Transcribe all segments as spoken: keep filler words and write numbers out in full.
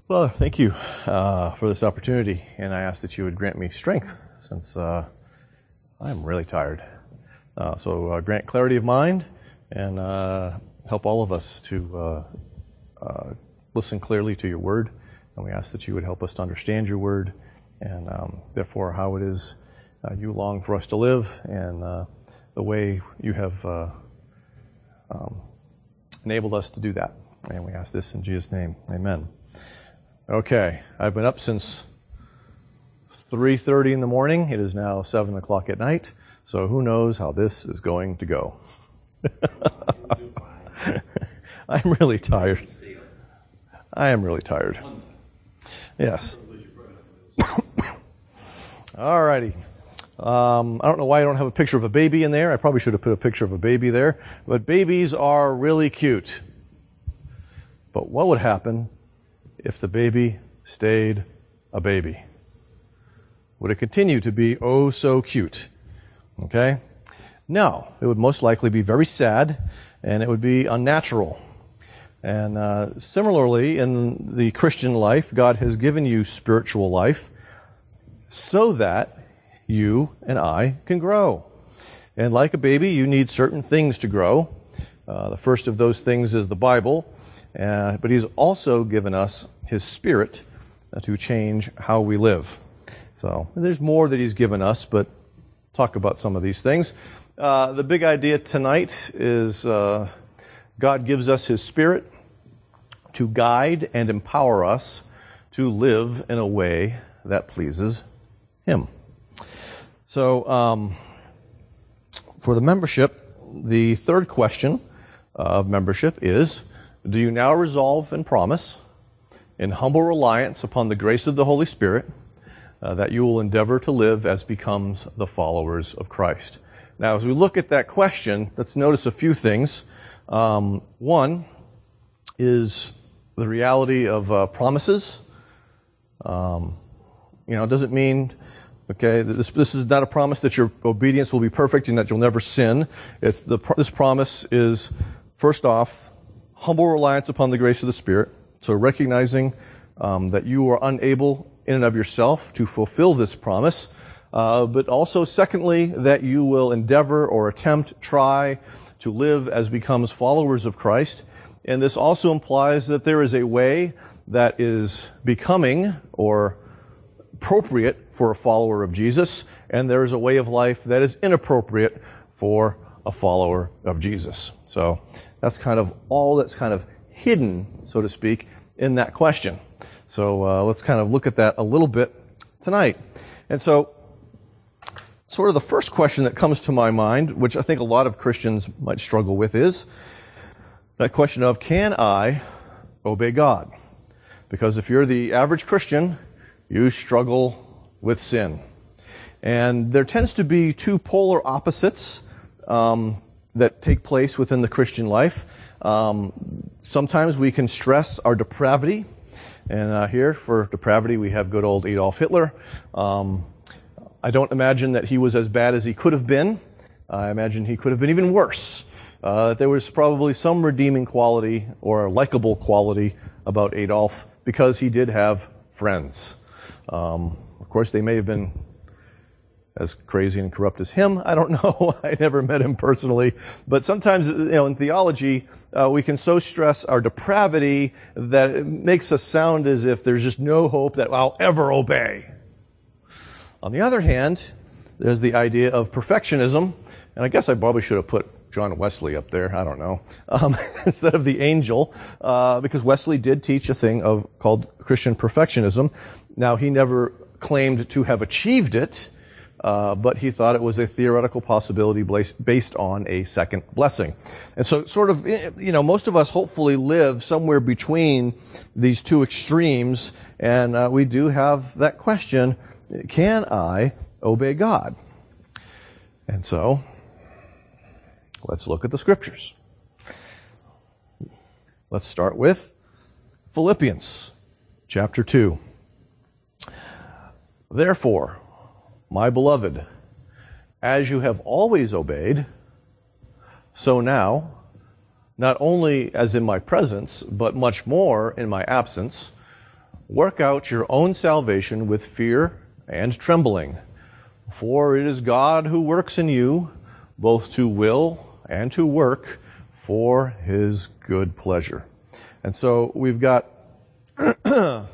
Well, thank you uh, for this opportunity, and I ask that you would grant me strength, since uh, I'm really tired. Uh, so uh, grant clarity of mind, and uh, help all of us to uh, uh, listen clearly to your word, and we ask that you would help us to understand your word, and um, therefore how it is uh, you long for us to live, and uh, the way you have uh, um, enabled us to do that. And we ask this in Jesus' name. Amen. Okay, I've been up since three thirty in the morning. It is now seven o'clock at night, so who knows how this is going to go. I'm really tired. I am really tired. Yes. All righty. Um, I don't know why I don't have a picture of a baby in there. I probably should have put a picture of a baby there. But babies are really cute. But what would happen if the baby stayed a baby? Would it continue to be oh so cute? Okay? No, it would most likely be very sad, and it would be unnatural. And uh, similarly, in the Christian life, God has given you spiritual life so that you and I can grow. And like a baby, you need certain things to grow. Uh, the first of those things is the Bible. Uh, but he's also given us his Spirit uh, to change how we live. So there's more that he's given us, but talk about some of these things. Uh, the big idea tonight is uh, God gives us his Spirit to guide and empower us to live in a way that pleases him. So um, for the membership, the third question of membership is, do you now resolve and promise, in humble reliance upon the grace of the Holy Spirit, uh, that you will endeavor to live as becomes the followers of Christ? Now, as we look at that question, let's notice a few things. Um, one is the reality of uh, promises. Um, you know, it doesn't mean, okay, this, this is not a promise that your obedience will be perfect and that you'll never sin. It's the, this promise is, first off, humble reliance upon the grace of the Spirit. So recognizing um, that you are unable in and of yourself to fulfill this promise. Uh, but also, secondly, that you will endeavor or attempt, try to live as becomes followers of Christ. And this also implies that there is a way that is becoming or appropriate for a follower of Jesus, and there is a way of life that is inappropriate for a follower of Jesus. So that's kind of all that's kind of hidden, so to speak, in that question. So uh, let's kind of look at that a little bit tonight. And so sort of the first question that comes to my mind, which I think a lot of Christians might struggle with, is that question of, can I obey God? Because if you're the average Christian, you struggle with sin. And there tends to be two polar opposites um, that take place within the Christian life. Um, sometimes we can stress our depravity. And uh, here, for depravity, we have good old Adolf Hitler. Um, I don't imagine that he was as bad as he could have been. I imagine he could have been even worse. Uh, there was probably some redeeming quality or likable quality about Adolf because he did have friends. Um, of course, they may have been as crazy and corrupt as him. I don't know. I never met him personally. But sometimes, you know, in theology, uh, we can so stress our depravity that it makes us sound as if there's just no hope that I'll ever obey. On the other hand, there's the idea of perfectionism. And I guess I probably should have put John Wesley up there. I don't know. Um, instead of the angel, uh, because Wesley did teach a thing of called Christian perfectionism. Now, he never claimed to have achieved it, uh, but he thought it was a theoretical possibility based on a second blessing. And so sort of, you know, most of us hopefully live somewhere between these two extremes, and uh, we do have that question, can I obey God? And so, let's look at the scriptures. Let's start with Philippians chapter two. Therefore, my beloved, as you have always obeyed, so now, not only as in my presence, but much more in my absence, work out your own salvation with fear and trembling. For it is God who works in you, both to will and to work for his good pleasure. And so we've got the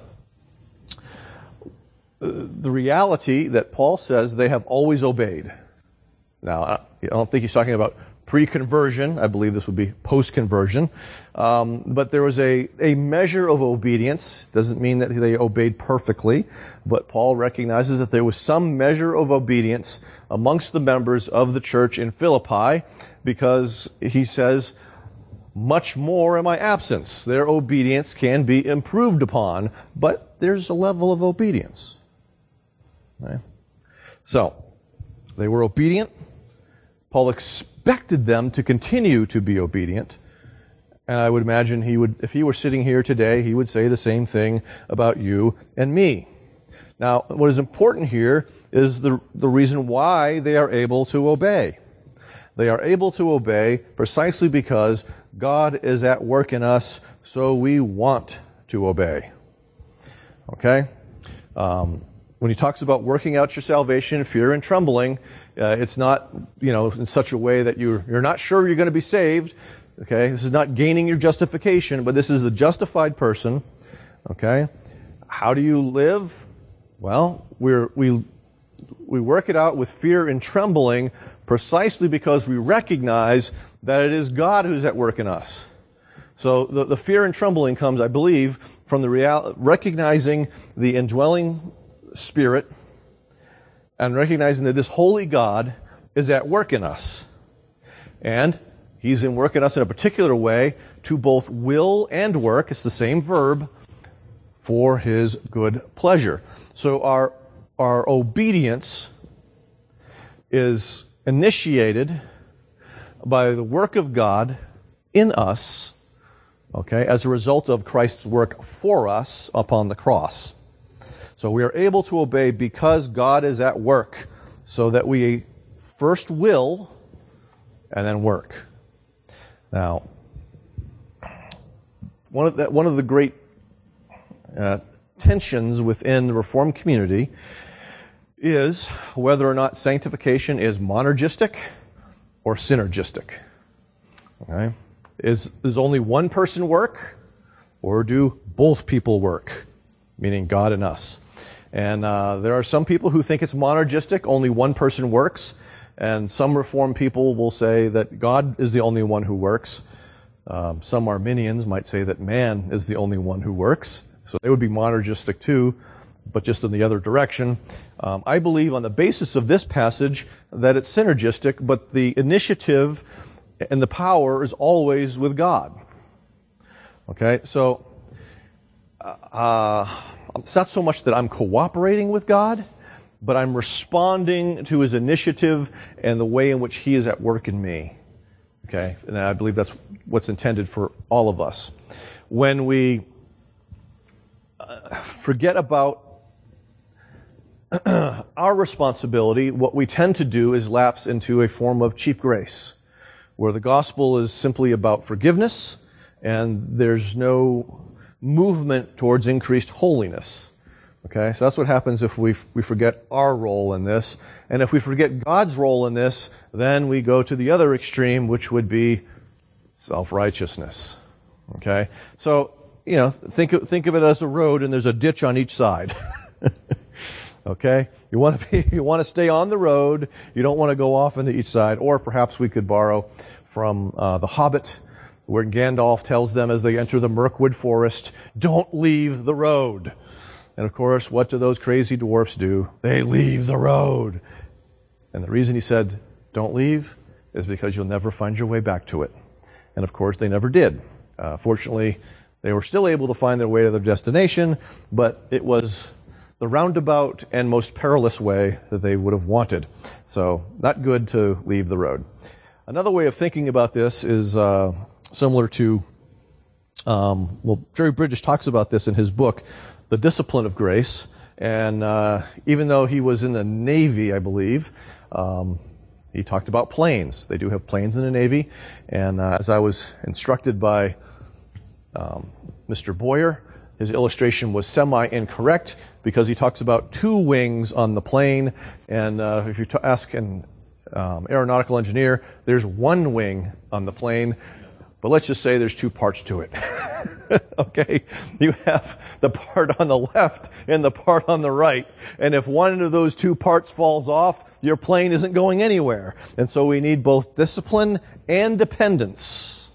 reality that Paul says they have always obeyed. Now, I don't think he's talking about pre-conversion. I believe this would be post-conversion. Um, but there was a, a measure of obedience. Doesn't mean that they obeyed perfectly, but Paul recognizes that there was some measure of obedience amongst the members of the church in Philippi, because he says, much more in my absence. Their obedience can be improved upon, but there's a level of obedience. Right? So, they were obedient. Paul expected them to continue to be obedient. And I would imagine he would, if he were sitting here today, he would say the same thing about you and me. Now, what is important here is the, the reason why they are able to obey. They are able to obey precisely because God is at work in us, so we want to obey. Okay? Um, when he talks about working out your salvation, fear and trembling, uh, it's not, you know, in such a way that you're, you're not sure you're going to be saved. Okay? This is not gaining your justification, but this is the justified person. Okay? How do you live? Well, we're, we, we work it out with fear and trembling precisely because we recognize that it is God who's at work in us. So the, the fear and trembling comes, I believe, from the real, recognizing the indwelling Spirit and recognizing that this holy God is at work in us. And he's in work in us in a particular way to both will and work, it's the same verb, for his good pleasure. So our, our obedience is initiated by the work of God in us, okay, as a result of Christ's work for us upon the cross. So we are able to obey because God is at work, so that we first will and then work. Now, one of the, one of the great uh, tensions within the Reformed community is whether or not sanctification is monergistic or synergistic. Okay? Is, does only one person work, or do both people work? Meaning God and us. And uh, there are some people who think it's monergistic, only one person works, and some Reformed people will say that God is the only one who works. Um, some Arminians might say that man is the only one who works, so they would be monergistic too, but just in the other direction. Um, I believe on the basis of this passage that it's synergistic, but the initiative and the power is always with God. Okay, so uh, it's not so much that I'm cooperating with God, but I'm responding to his initiative and the way in which he is at work in me. Okay, and I believe that's what's intended for all of us. When we uh, forget about our responsibility, what we tend to do is lapse into a form of cheap grace, where the gospel is simply about forgiveness, and there's no movement towards increased holiness. Okay, so that's what happens if we we forget our role in this. And if we forget God's role in this, then we go to the other extreme, which would be self-righteousness. Okay, so, you know, think of, think of it as a road, and there's a ditch on each side. Okay? You want to be, you want to stay on the road. You don't want to go off into each side. Or perhaps we could borrow from uh, The Hobbit, where Gandalf tells them as they enter the Mirkwood Forest, don't leave the road. And of course, what do those crazy dwarfs do? They leave the road. And the reason he said, don't leave, is because you'll never find your way back to it. And of course, they never did. Uh, fortunately, they were still able to find their way to their destination, but it was the roundabout and most perilous way that they would have wanted. So, not good to leave the road. Another way of thinking about this is uh, similar to, um, well, Jerry Bridges talks about this in his book, The Discipline of Grace. And uh, even though he was in the Navy, I believe, um, he talked about planes. They do have planes in the Navy. And uh, as I was instructed by um, Mister Boyer, his illustration was semi-incorrect because he talks about two wings on the plane. And uh, if you t- ask an um, aeronautical engineer, there's one wing on the plane. But let's just say there's two parts to it. Okay? You have the part on the left and the part on the right. And if one of those two parts falls off, your plane isn't going anywhere. And so we need both discipline and dependence.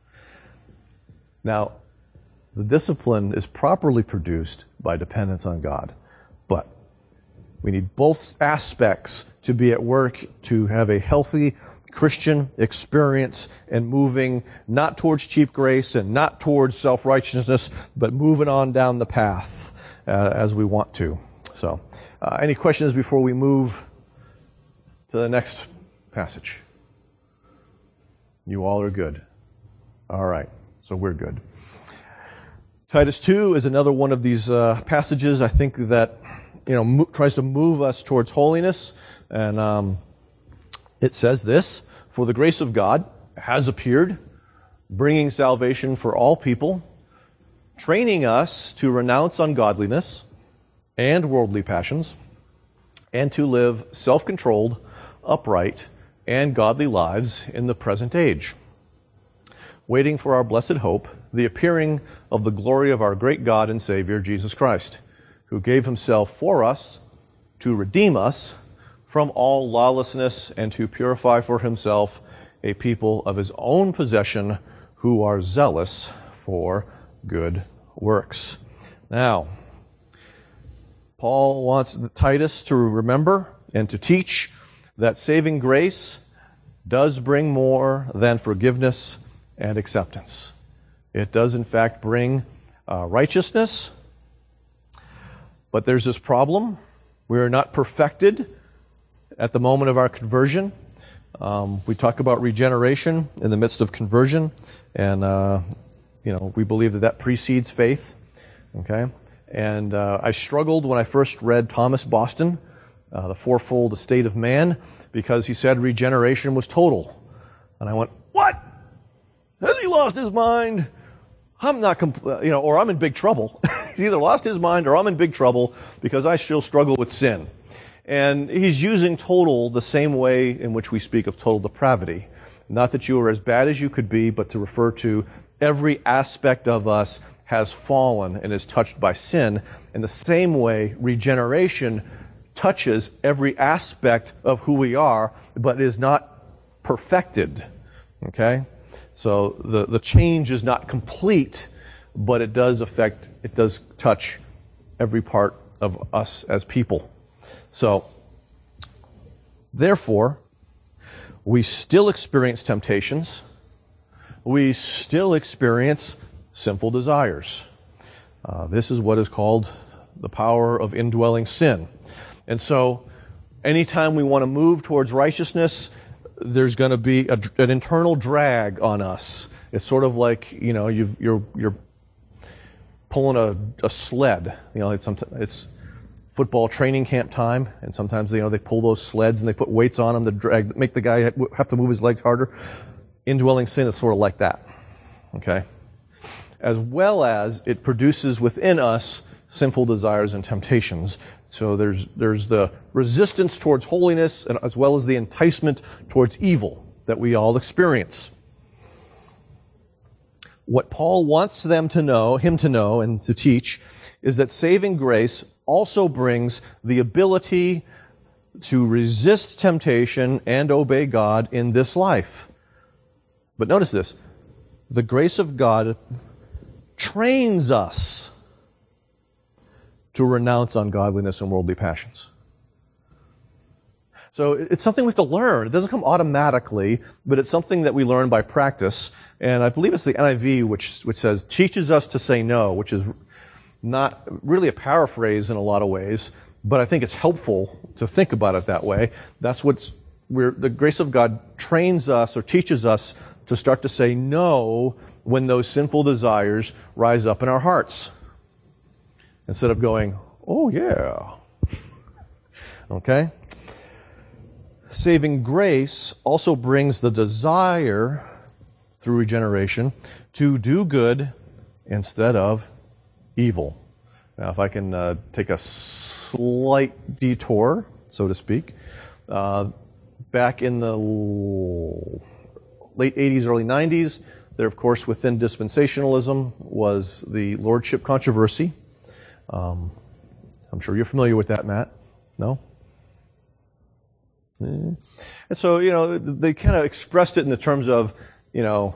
Now, the discipline is properly produced by dependence on God. But we need both aspects to be at work to have a healthy Christian experience and moving not towards cheap grace and not towards self-righteousness, but moving on down the path uh, as we want to. So, uh, any questions before we move to the next passage? You all are good. All right, so we're good. Titus two is another one of these uh, passages I think that you know mo- tries to move us towards holiness, and um, it says this: "For the grace of God has appeared, bringing salvation for all people, training us to renounce ungodliness and worldly passions, and to live self-controlled, upright, and godly lives in the present age, waiting for our blessed hope, the appearing of the glory of our great God and Savior, Jesus Christ, who gave himself for us to redeem us from all lawlessness and to purify for himself a people of his own possession who are zealous for good works." Now, Paul wants Titus to remember and to teach that saving grace does bring more than forgiveness and acceptance. It does, in fact, bring uh, righteousness, but there's this problem. We are not perfected at the moment of our conversion. Um, we talk about regeneration in the midst of conversion, and uh, you know we believe that that precedes faith. Okay, and uh, I struggled when I first read Thomas Boston, uh, The Fourfold Estate of Man, because he said regeneration was total, and I went, "What? Has he lost his mind? I'm not, compl- you know, or I'm in big trouble." He's either lost his mind or I'm in big trouble because I still struggle with sin. And he's using total the same way in which we speak of total depravity. Not that you are as bad as you could be, but to refer to every aspect of us has fallen and is touched by sin. In the same way, regeneration touches every aspect of who we are, but is not perfected. Okay? So the, the change is not complete, but it does affect, it does touch every part of us as people. So, therefore, we still experience temptations. We still experience sinful desires. Uh, this is what is called the power of indwelling sin. And so, anytime we want to move towards righteousness, there's going to be a, an internal drag on us. It's sort of like, you know, you've, you're you're pulling a, a sled. You know, it's sometimes it's football training camp time, and sometimes, you know, they pull those sleds and they put weights on them to drag, make the guy have to move his legs harder. Indwelling sin is sort of like that. Okay? As well as it produces within us sinful desires and temptations. So there's there's the resistance towards holiness, and as well as the enticement towards evil that we all experience. What Paul wants them to know, him to know and to teach, is that saving grace also brings the ability to resist temptation and obey God in this life. But notice this: the grace of God trains us to renounce ungodliness and worldly passions. So it's something we have to learn. It doesn't come automatically, but it's something that we learn by practice. And I believe it's the N I V which which says, teaches us to say no, which is not really a paraphrase in a lot of ways, but I think it's helpful to think about it that way. That's what's, we're, the grace of God trains us or teaches us to start to say no when those sinful desires rise up in our hearts. Instead of going, oh yeah. Okay? Saving grace also brings the desire, through regeneration, to do good instead of evil. Now, if I can uh, take a slight detour, so to speak, uh, back in the l- late eighties, early nineties, there, of course, within dispensationalism was the lordship controversy. Um, I'm sure you're familiar with that, Matt. No? And so, you know, they kind of expressed it in the terms of, you know,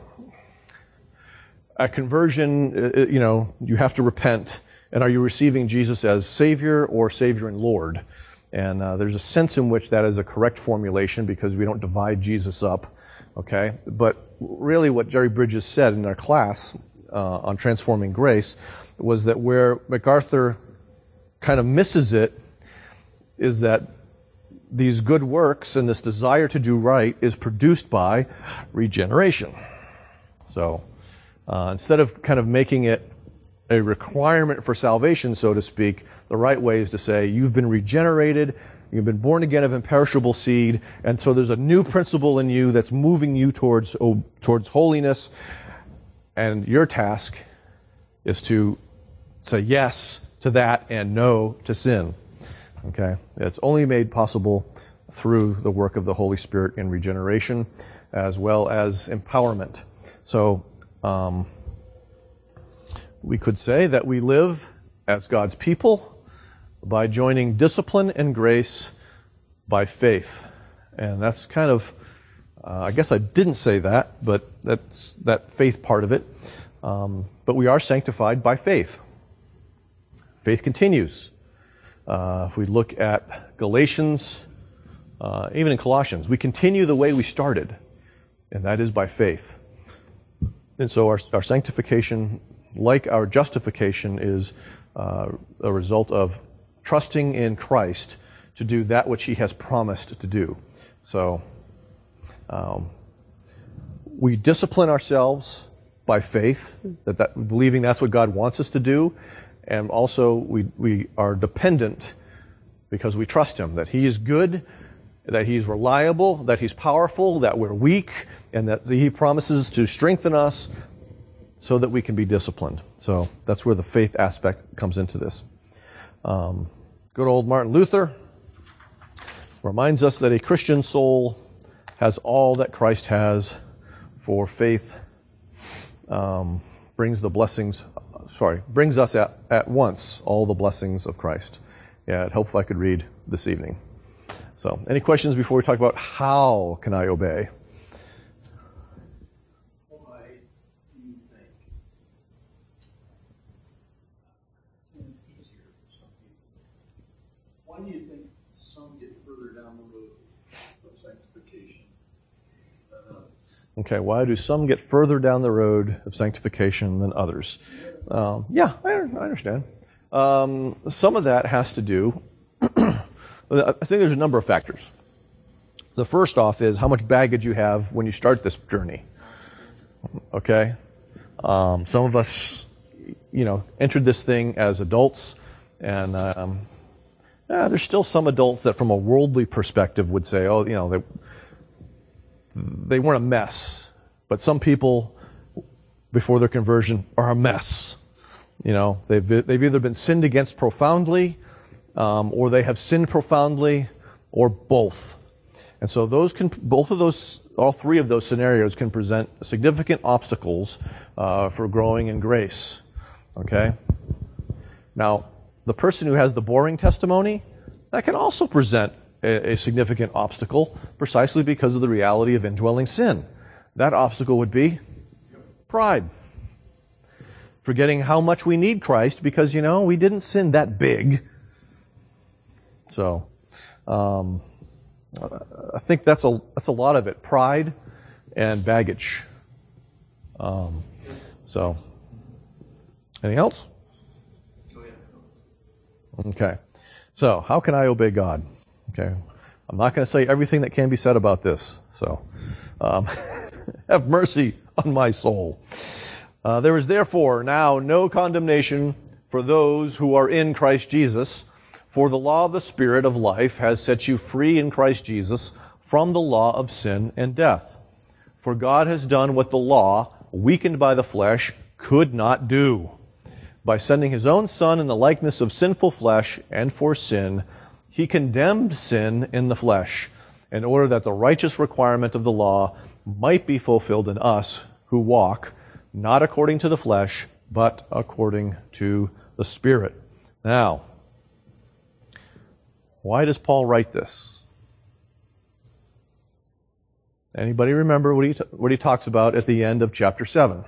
a conversion, you know, you have to repent, and are you receiving Jesus as Savior or Savior and Lord? And uh, there's a sense in which that is a correct formulation because we don't divide Jesus up, okay? But really what Jerry Bridges said in our class uh, on Transforming Grace was that where MacArthur kind of misses it is that these good works and this desire to do right is produced by regeneration. So uh, instead of kind of making it a requirement for salvation, so to speak, the right way is to say you've been regenerated, you've been born again of imperishable seed, and so there's a new principle in you that's moving you towards oh, towards holiness, and your task is to say yes to that and no to sin. Okay? It's only made possible through the work of the Holy Spirit in regeneration as well as empowerment. So, um, we could say that we live as God's people by joining discipline and grace by faith. And that's kind of, uh, I guess I didn't say that, but that's that faith part of it. Um, but we are sanctified by faith. Faith continues. Uh, if we look at Galatians, uh, even in Colossians, we continue the way we started, and that is by faith. And so our, our sanctification, like our justification, is uh, a result of trusting in Christ to do that which He has promised to do. So um, we discipline ourselves by faith, that, that believing that's what God wants us to do. And also, we, we are dependent because we trust Him, that He is good, that He's reliable, that He's powerful, that we're weak, and that He promises to strengthen us so that we can be disciplined. So that's where the faith aspect comes into this. Um, good old Martin Luther reminds us that a Christian soul has all that Christ has, for faith um, brings the blessings Sorry, brings us at, at once all the blessings of Christ. Yeah, it helped if I could read this evening. So, any questions before we talk about how can I obey? Why do you think it's easier for some people? Why do you think some get further down the road of sanctification than others? Okay, why do some get further down the road of sanctification than others? Um, yeah, I, I understand. Um, some of that has to do, I think there's a number of factors. The first off is how much baggage you have when you start this journey. Okay? Um, some of us, you know, entered this thing as adults, and um, yeah, there's still some adults that from a worldly perspective would say, oh, you know, they, they weren't a mess. But some people, before their conversion, are a mess. You know, they've they've either been sinned against profoundly, um, or they have sinned profoundly, or both. And so those can both of those, all three of those scenarios can present significant obstacles uh, for growing in grace. Okay. Now, the person who has the boring testimony, that can also present a, a significant obstacle, precisely because of the reality of indwelling sin. That obstacle would be pride. Forgetting how much we need Christ because, you know, we didn't sin that big. So, um, I think that's a that's a lot of it. Pride and baggage. Um, so, anything else? Okay. So, how can I obey God? Okay. I'm not going to say everything that can be said about this. So, um, have mercy on my soul. Uh, there is therefore now no condemnation for those who are in Christ Jesus, for the law of the Spirit of life has set you free in Christ Jesus from the law of sin and death. For God has done what the law, weakened by the flesh, could not do. by sending his own Son in the likeness of sinful flesh and for sin, he condemned sin in the flesh, in order that the righteous requirement of the law might be fulfilled in us who walk, not according to the flesh, but according to the Spirit. Now, why does Paul write this? Anybody remember what he, t- what he talks about at the end of chapter seven?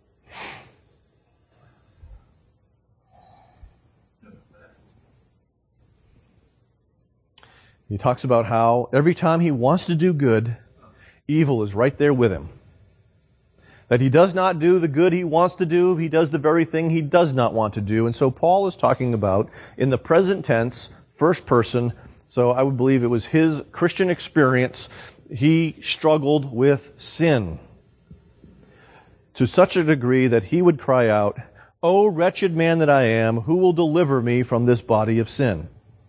He talks about how every time he wants to do good, evil is right there with him. That he does not do the good he wants to do, he does the very thing he does not want to do. And so Paul is talking about, in the present tense, first person, so I would believe it was his Christian experience, he struggled with sin to such a degree that he would cry out, "O wretched man that I am, who will deliver me from this body of sin?"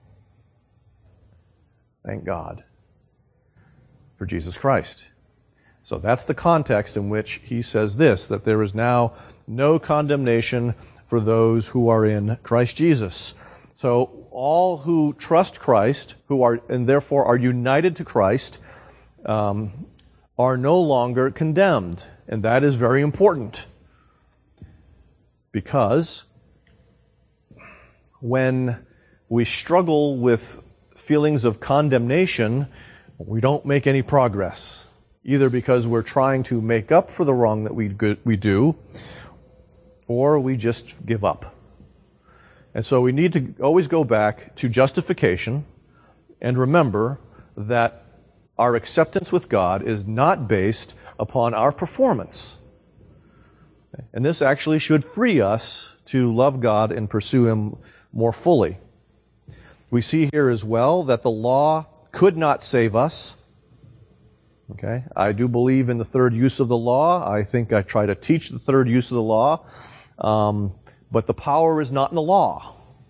Thank God for Jesus Christ. So that's the context in which he says this, that there is now no condemnation for those who are in Christ Jesus. So all who trust Christ, who are and therefore are united to Christ, um, are no longer condemned. And that is very important. Because when we struggle with feelings of condemnation, we don't make any progress, either because we're trying to make up for the wrong that we we do, or we just give up. And so we need to always go back to justification and remember that our acceptance with God is not based upon our performance. And this actually should free us to love God and pursue Him more fully. We see here as well that the law could not save us. Okay, I do believe in the third use of the law. I think I try to teach the third use of the law. Um, but the power is not in the law.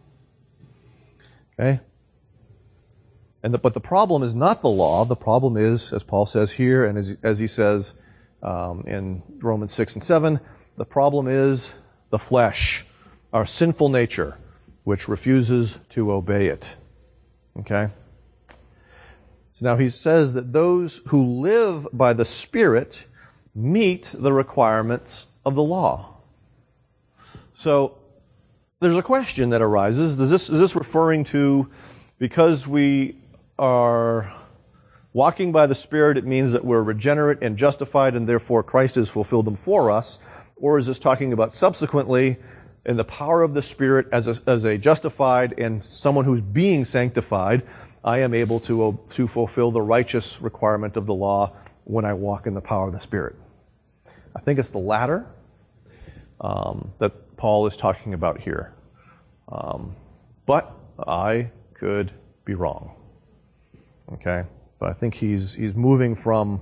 Okay? And the, but the problem is not the law. The problem is, as Paul says here, and as, as he says um, in Romans six and seven, the problem is the flesh, our sinful nature, which refuses to obey it. Okay? So now he says that those who live by the Spirit meet the requirements of the law. So there's a question that arises. Is this, is this referring to, because we are walking by the Spirit, it means that we're regenerate and justified and therefore Christ has fulfilled them for us? Or is this talking about subsequently in the power of the Spirit as a, as a justified and someone who's being sanctified, I am able to, to fulfill the righteous requirement of the law when I walk in the power of the Spirit? I think it's the latter um, that Paul is talking about here. Um, but I could be wrong. Okay? But I think he's he's moving from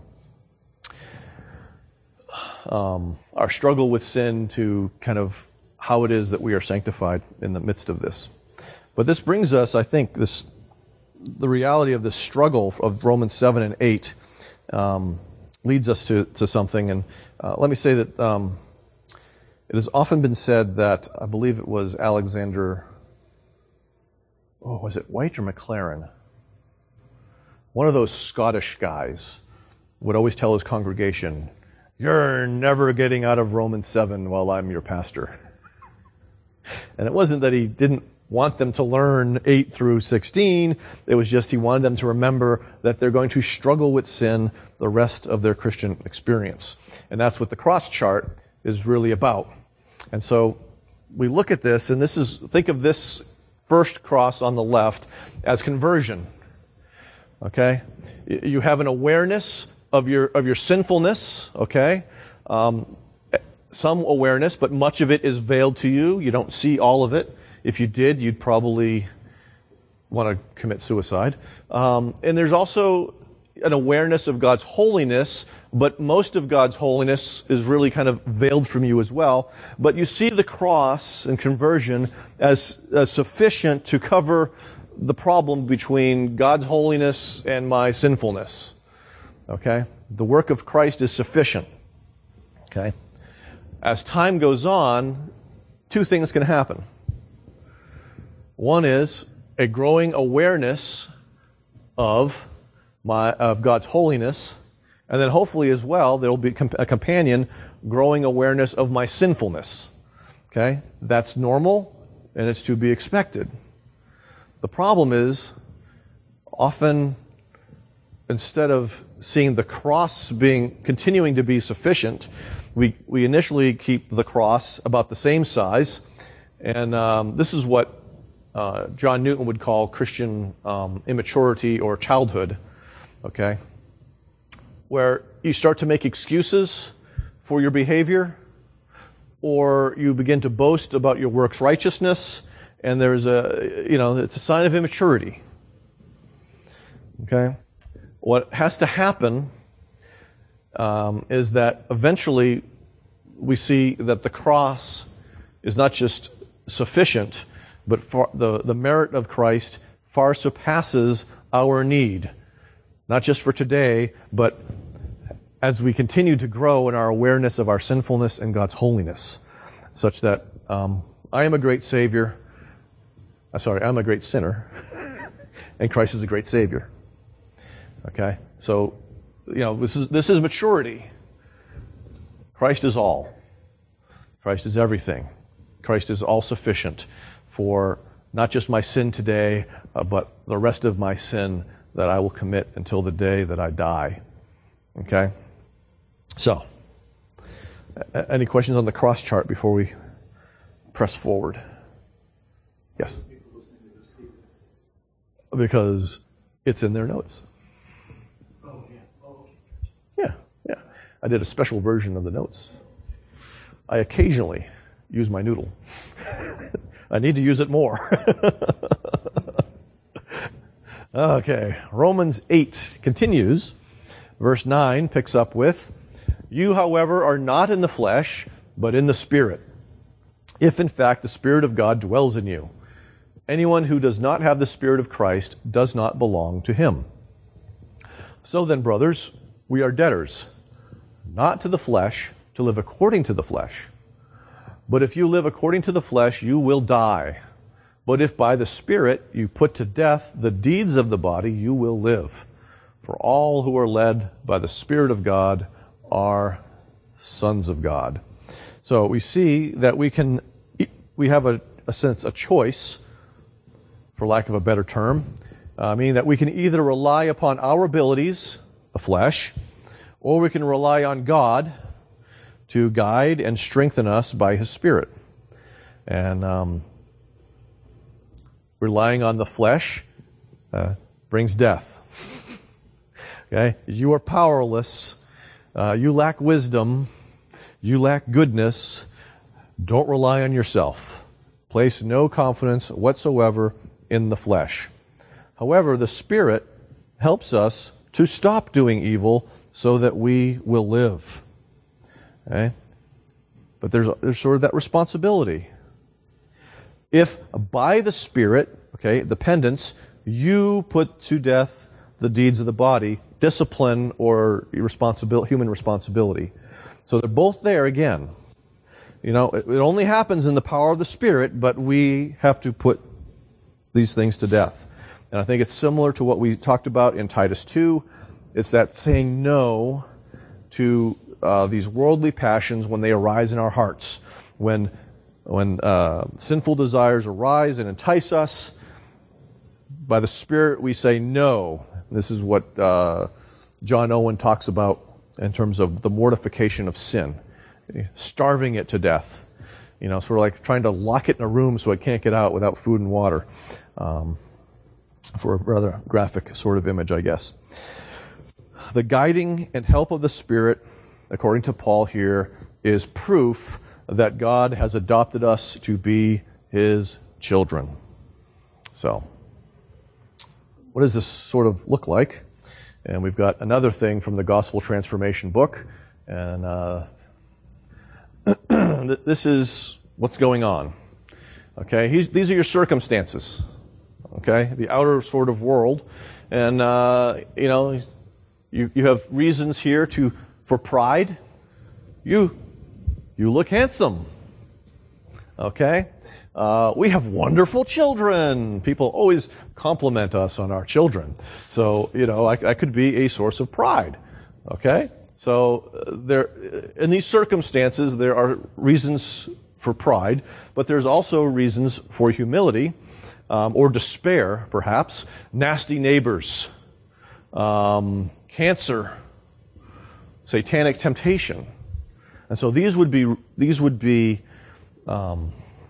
um, our struggle with sin to kind of how it is that we are sanctified in the midst of this. But this brings us, I think, this the reality of this struggle of Romans seven and eight um, leads us to, to something. And uh, let me say that um, it has often been said that, I believe it was Alexander, oh, was it White or McLaren? One of those Scottish guys would always tell his congregation, "You're never getting out of Romans seven while I'm your pastor." And it wasn't that he didn't want them to learn eight through sixteen. It was just he wanted them to remember that they're going to struggle with sin the rest of their Christian experience. And that's what the cross chart is really about. And so we look at this, and this is, think of this first cross on the left as conversion. Okay? You have an awareness of your of your sinfulness, okay? Um, some awareness, but much of it is veiled to you. You don't see all of it. If you did, you'd probably want to commit suicide. Um, and there's also an awareness of God's holiness, but most of God's holiness is really kind of veiled from you as well. But you see the cross and conversion as, as sufficient to cover the problem between God's holiness and my sinfulness. Okay? The work of Christ is sufficient. Okay? As time goes on, two things can happen. One is a growing awareness of my of God's holiness, and then hopefully as well there will be a companion growing awareness of my sinfulness. Okay? That's normal, and it's to be expected. The problem is, often, instead of seeing the cross being continuing to be sufficient, we, we initially keep the cross about the same size, and um, this is what uh, John Newton would call Christian um, immaturity or childhood, okay? Where you start to make excuses for your behavior, or you begin to boast about your works righteousness, and there's a, you know, it's a sign of immaturity. Okay? What has to happen um, is that eventually we see that the cross is not just sufficient, but far, the, the merit of Christ far surpasses our need. Not just for today, but as we continue to grow in our awareness of our sinfulness and God's holiness, such that um, I am a great Savior. Uh, sorry, I'm a great sinner, and Christ is a great Savior. Okay, so you know this is this is maturity. Christ is all. Christ is everything. Christ is all sufficient for not just my sin today, uh, but the rest of my sin that I will commit until the day that I die. Okay. So, any questions on the cross chart before we press forward? Yes? Because it's in their notes. Yeah, yeah. I did a special version of the notes. I occasionally use my noodle. I need to use it more. Okay, Romans eight continues. Verse nine picks up with, "You, however, are not in the flesh, but in the Spirit, if in fact the Spirit of God dwells in you. Anyone who does not have the Spirit of Christ does not belong to him. So then, brothers, we are debtors, not to the flesh, to live according to the flesh. But if you live according to the flesh, you will die. But if by the Spirit you put to death the deeds of the body, you will live. For all who are led by the Spirit of God are sons of God." So we see that we can, we have a, a sense, a choice, for lack of a better term, uh, meaning that we can either rely upon our abilities, the flesh, or we can rely on God to guide and strengthen us by His Spirit. And um, relying on the flesh uh, brings death. Okay? You are powerless. Uh, you lack wisdom. You lack goodness. Don't rely on yourself. Place no confidence whatsoever in the flesh. However, the Spirit helps us to stop doing evil so that we will live. Okay? But there's, there's sort of that responsibility. If by the Spirit, okay, dependence, you put to death the deeds of the body, discipline or responsibility, human responsibility. So they're both there again. You know, it, it only happens in the power of the Spirit, but we have to put these things to death. And I think it's similar to what we talked about in Titus two. It's that saying no to uh, these worldly passions when they arise in our hearts. When, when uh, sinful desires arise and entice us, by the Spirit we say no. This is what uh, John Owen talks about in terms of the mortification of sin, starving it to death. You know, sort of like trying to lock it in a room so it can't get out without food and water. Um, for a rather graphic sort of image, I guess. The guiding and help of the Spirit, according to Paul here, is proof that God has adopted us to be His children. So, what does this sort of look like? And we've got another thing from the Gospel Transformation book. And uh, this is what's going on. Okay, He's, these are your circumstances. Okay, the outer sort of world. And, uh, you know, you, you have reasons here to for pride. You, you look handsome. Okay? Uh, we have wonderful children. People always compliment us on our children. So, you know, I, I could be a source of pride. Okay? So, uh, there, in these circumstances, there are reasons for pride, but there's also reasons for humility, um, or despair, perhaps. Nasty neighbors, um, cancer, satanic temptation. And so these would be, these would be, um,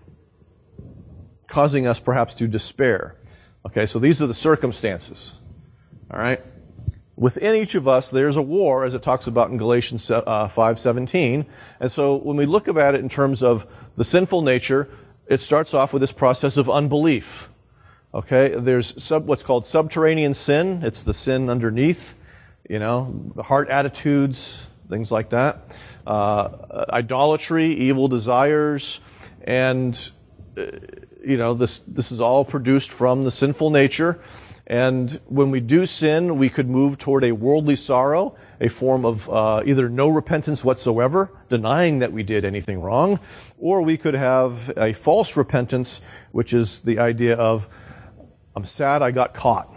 causing us perhaps to despair. Okay, so these are the circumstances. All right? Within each of us, there's a war, as it talks about in Galatians uh, five seventeen. And so when we look at it in terms of the sinful nature, it starts off with this process of unbelief. Okay, there's sub, what's called subterranean sin. It's the sin underneath, you know, the heart attitudes, things like that. Uh, idolatry, evil desires, and uh, you know, this this is all produced from the sinful nature. And when we do sin, we could move toward a worldly sorrow, a form of uh, either no repentance whatsoever, denying that we did anything wrong, or we could have a false repentance, which is the idea of, I'm sad I got caught.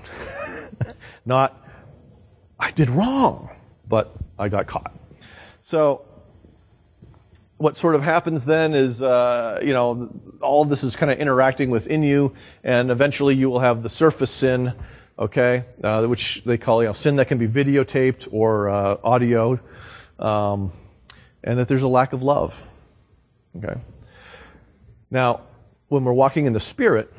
Not, I did wrong, but I got caught. So, what sort of happens then is, uh, you know, all of this is kind of interacting within you, and eventually you will have the surface sin, okay, uh, which they call, you know, sin that can be videotaped or uh, audio, um, and that there's a lack of love, okay. Now, when we're walking in the Spirit,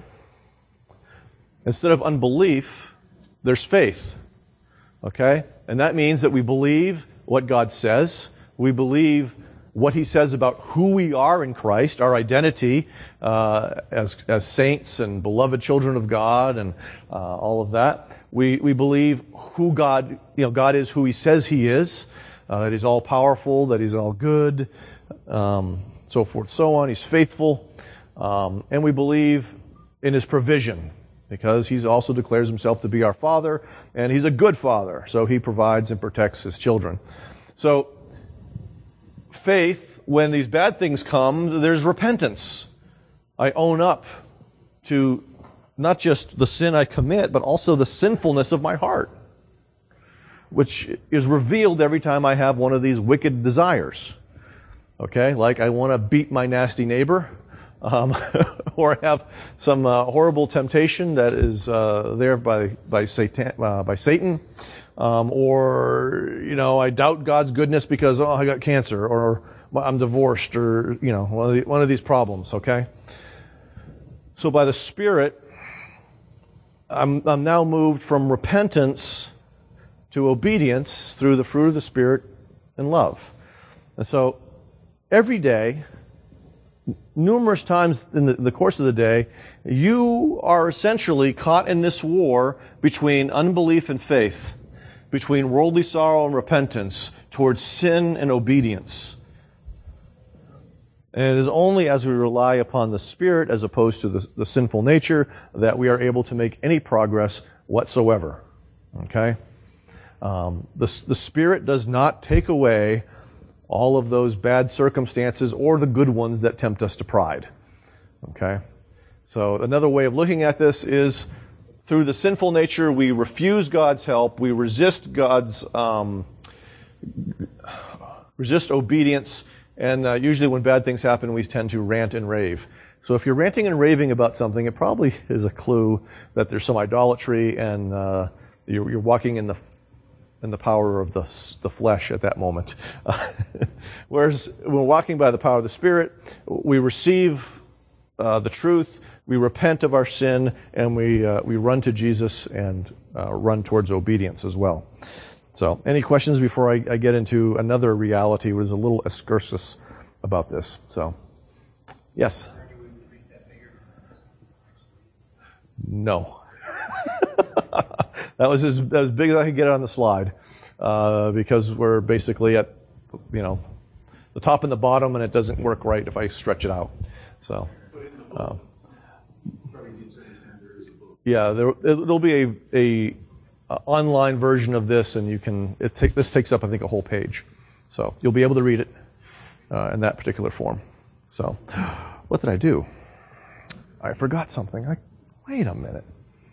instead of unbelief, there's faith, okay, and that means that we believe what God says, we believe what He says about who we are in Christ, our identity uh, as as saints and beloved children of God, and uh, all of that. We we believe who God, you know, God is who He says He is, uh, that He's all powerful, that He's all good, um, so forth, so on. He's faithful, um, and we believe in His provision, because He also declares Himself to be our Father, and He's a good Father, so He provides and protects His children. So, faith, when these bad things come, there's repentance. I own up to not just the sin I commit, but also the sinfulness of my heart, which is revealed every time I have one of these wicked desires. Okay, like I want to beat my nasty neighbor, um, or have some uh, horrible temptation that is uh, there by by Satan, uh, by Satan. Um, or, you know, I doubt God's goodness because, oh, I got cancer, or I'm divorced, or, you know, one of, the, one of these problems, okay? So by the Spirit, I'm, I'm now moved from repentance to obedience through the fruit of the Spirit and love. And so every day, numerous times in the, the course of the day, you are essentially caught in this war between unbelief and faith, between worldly sorrow and repentance, towards sin and obedience. And it is only as we rely upon the Spirit as opposed to the, the sinful nature that we are able to make any progress whatsoever. Okay? Um, the, the Spirit does not take away all of those bad circumstances or the good ones that tempt us to pride. Okay? So another way of looking at this is, through the sinful nature, we refuse God's help, we resist God's, um, resist obedience, and uh, usually when bad things happen, we tend to rant and rave. So if you're ranting and raving about something, it probably is a clue that there's some idolatry, and uh, you're, you're walking in the in the power of the the flesh at that moment. Whereas when we're walking by the power of the Spirit, we receive uh, the truth, we repent of our sin, and we uh, we run to Jesus and uh, run towards obedience as well. So, any questions before I, I get into another reality, which is a little excursus about this? So, yes? No. That was as, as big as I could get it on the slide, uh, because we're basically at, you know, the top and the bottom, and it doesn't work right if I stretch it out. So, uh, yeah, there, there'll be a, a, a online version of this, and you can. It take, this takes up, I think, a whole page, so you'll be able to read it uh, in that particular form. So, what did I do? I forgot something. I, wait a minute.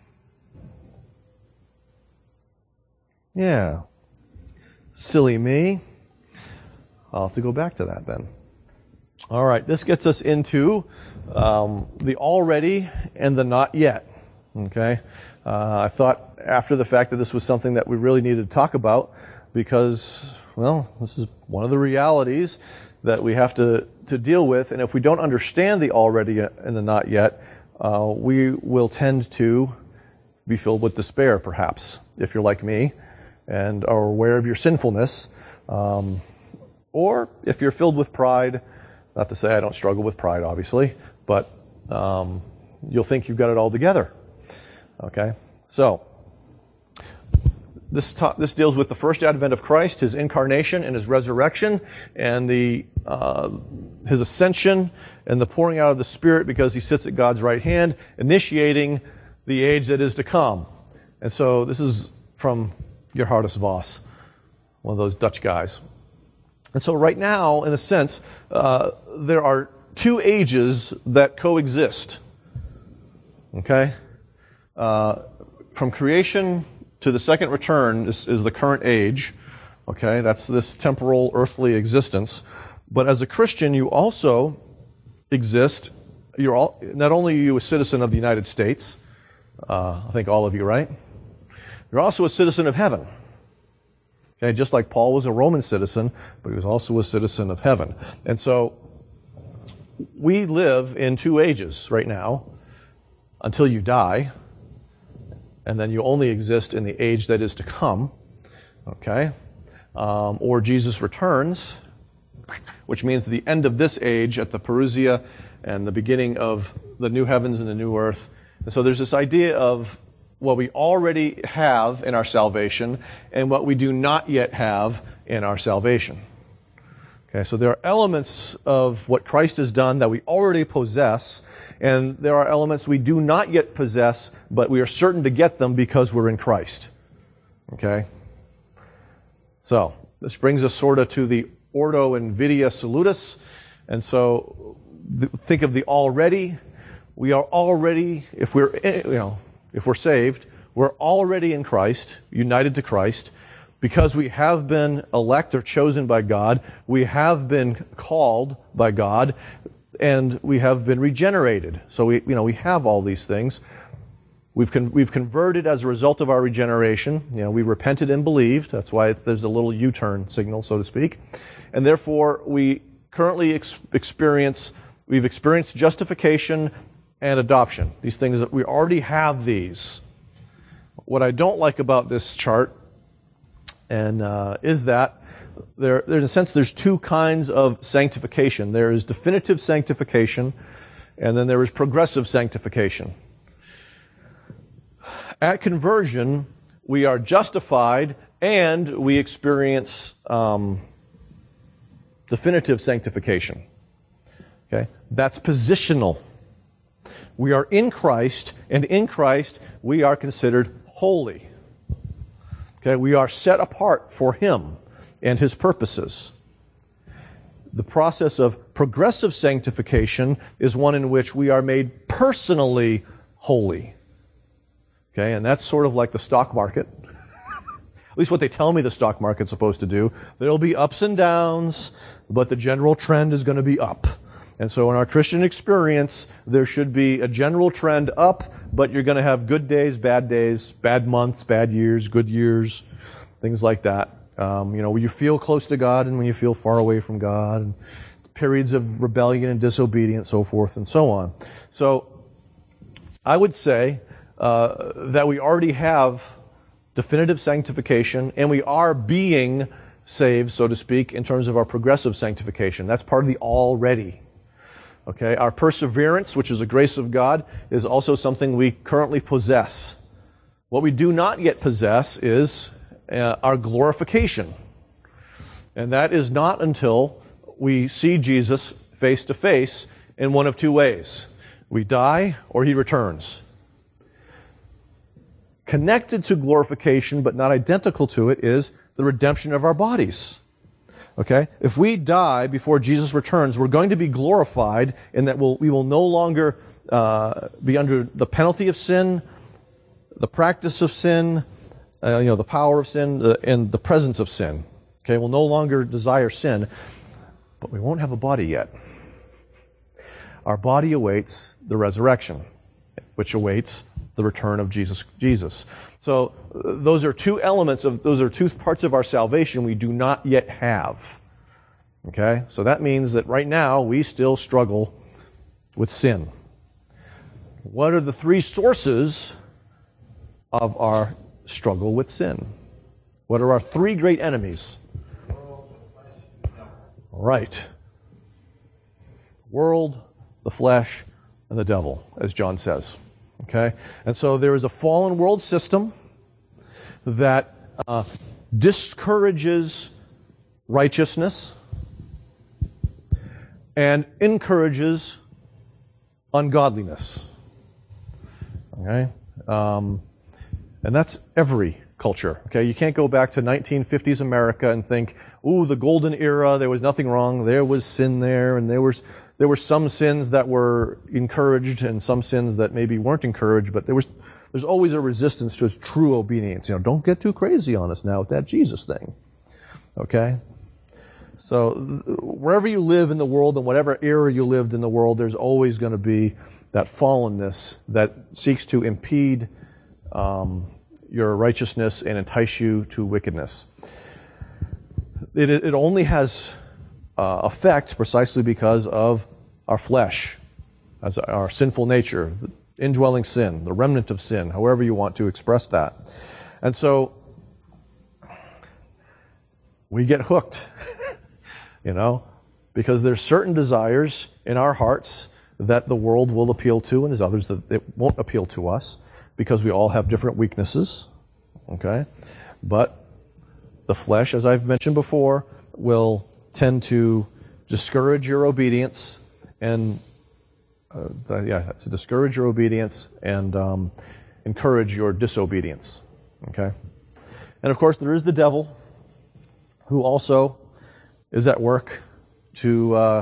Yeah. Silly me. I'll have to go back to that then. All right, this gets us into um, the already and the not yet. Okay? Uh, I thought after the fact that this was something that we really needed to talk about because, well, this is one of the realities that we have to, to deal with. And if we don't understand the already and the not yet, uh, we will tend to be filled with despair, perhaps, if you're like me and are aware of your sinfulness. Um, or if you're filled with pride, not to say I don't struggle with pride, obviously, but um, you'll think you've got it all together. Okay? So, this ta- this deals with the first advent of Christ, his incarnation and his resurrection, and the uh, his ascension and the pouring out of the Spirit because he sits at God's right hand, initiating the age that is to come. And so this is from Gerhardus Voss, one of those Dutch guys. And so right now, in a sense, uh, there are two ages that coexist. Okay? Uh, from creation to the second return is, is the current age. Okay? That's this temporal, earthly existence. But as a Christian, you also exist. You're all, not only are you a citizen of the United States, uh, I think all of you, right? You're also a citizen of heaven. Okay, just like Paul was a Roman citizen, but he was also a citizen of heaven. And so, we live in two ages right now, until you die, and then you only exist in the age that is to come, okay? Um, or Jesus returns, which means the end of this age at the Parousia and the beginning of the new heavens and the new earth. And so there's this idea of what we already have in our salvation and what we do not yet have in our salvation. Okay, so there are elements of what Christ has done that we already possess, and there are elements we do not yet possess, but we are certain to get them because we're in Christ. Okay? So, this brings us sort of to the Ordo Invidia Salutis, and so th- think of the already. We are already, if we're, you know, if we're saved, we're already in Christ, united to Christ, because we have been elect or chosen by God, we have been called by God, and we have been regenerated. So we, you know, we have all these things. We've con- we've converted as a result of our regeneration. You know, we repented and believed. That's why it's, there's a little U-turn signal, so to speak. And therefore, we currently ex- experience, we've experienced justification and adoption. These things that we already have these. What I don't like about this chart and uh, is that there, there's a sense there's two kinds of sanctification. There is definitive sanctification, and then there is progressive sanctification. At conversion, we are justified and we experience um, definitive sanctification. Okay, that's positional. We are in Christ, and in Christ we are considered holy. Okay, we are set apart for Him and His purposes. The process of progressive sanctification is one in which we are made personally holy. Okay, and that's sort of like the stock market. At least what they tell me the stock market's supposed to do. There'll be ups and downs, but the general trend is going to be up. And so in our Christian experience, there should be a general trend up, but you're going to have good days, bad days, bad months, bad years, good years, things like that. Um, you know, when you feel close to God and when you feel far away from God, and periods of rebellion and disobedience, so forth and so on. So I would say uh, that we already have definitive sanctification, and we are being saved, so to speak, in terms of our progressive sanctification. That's part of the already. Okay, our perseverance, which is a grace of God, is also something we currently possess. What we do not yet possess is uh, our glorification. And that is not until we see Jesus face to face in one of two ways. We die or He returns. Connected to glorification, but not identical to it, is the redemption of our bodies. Okay? If we die before Jesus returns, we're going to be glorified in that we'll, we will no longer uh, be under the penalty of sin, the practice of sin, uh, you know, the power of sin, uh, and the presence of sin. Okay? We'll no longer desire sin, but we won't have a body yet. Our body awaits the resurrection, which awaits the return of Jesus. Jesus. So uh, those are two elements of, those are two parts of our salvation we do not yet have. Okay? So that means that right now we still struggle with sin. What are the three sources of our struggle with sin? What are our three great enemies? Right. World, the flesh, and the devil, as John says. Okay? And so there is a fallen world system that uh, discourages righteousness and encourages ungodliness. Okay? Um, and that's every culture. Okay? You can't go back to nineteen fifties America and think, ooh, the golden era, there was nothing wrong, there was sin there, and there was there were some sins that were encouraged and some sins that maybe weren't encouraged, but there was there's always a resistance to true obedience. You know, don't get too crazy on us now with that Jesus thing. Okay? So wherever you live in the world and whatever era you lived in the world, there's always going to be that fallenness that seeks to impede um, your righteousness and entice you to wickedness. It, it only has uh, effect precisely because of our flesh, as our sinful nature, the indwelling sin, the remnant of sin, however you want to express that. And so we get hooked, you know, because there's certain desires in our hearts that the world will appeal to, and there's others that it won't appeal to us, because we all have different weaknesses, okay? But the flesh, as I've mentioned before, will tend to discourage your obedience and, uh, yeah, to discourage your obedience and um, encourage your disobedience, okay? And of course, there is the devil, who also is at work to uh,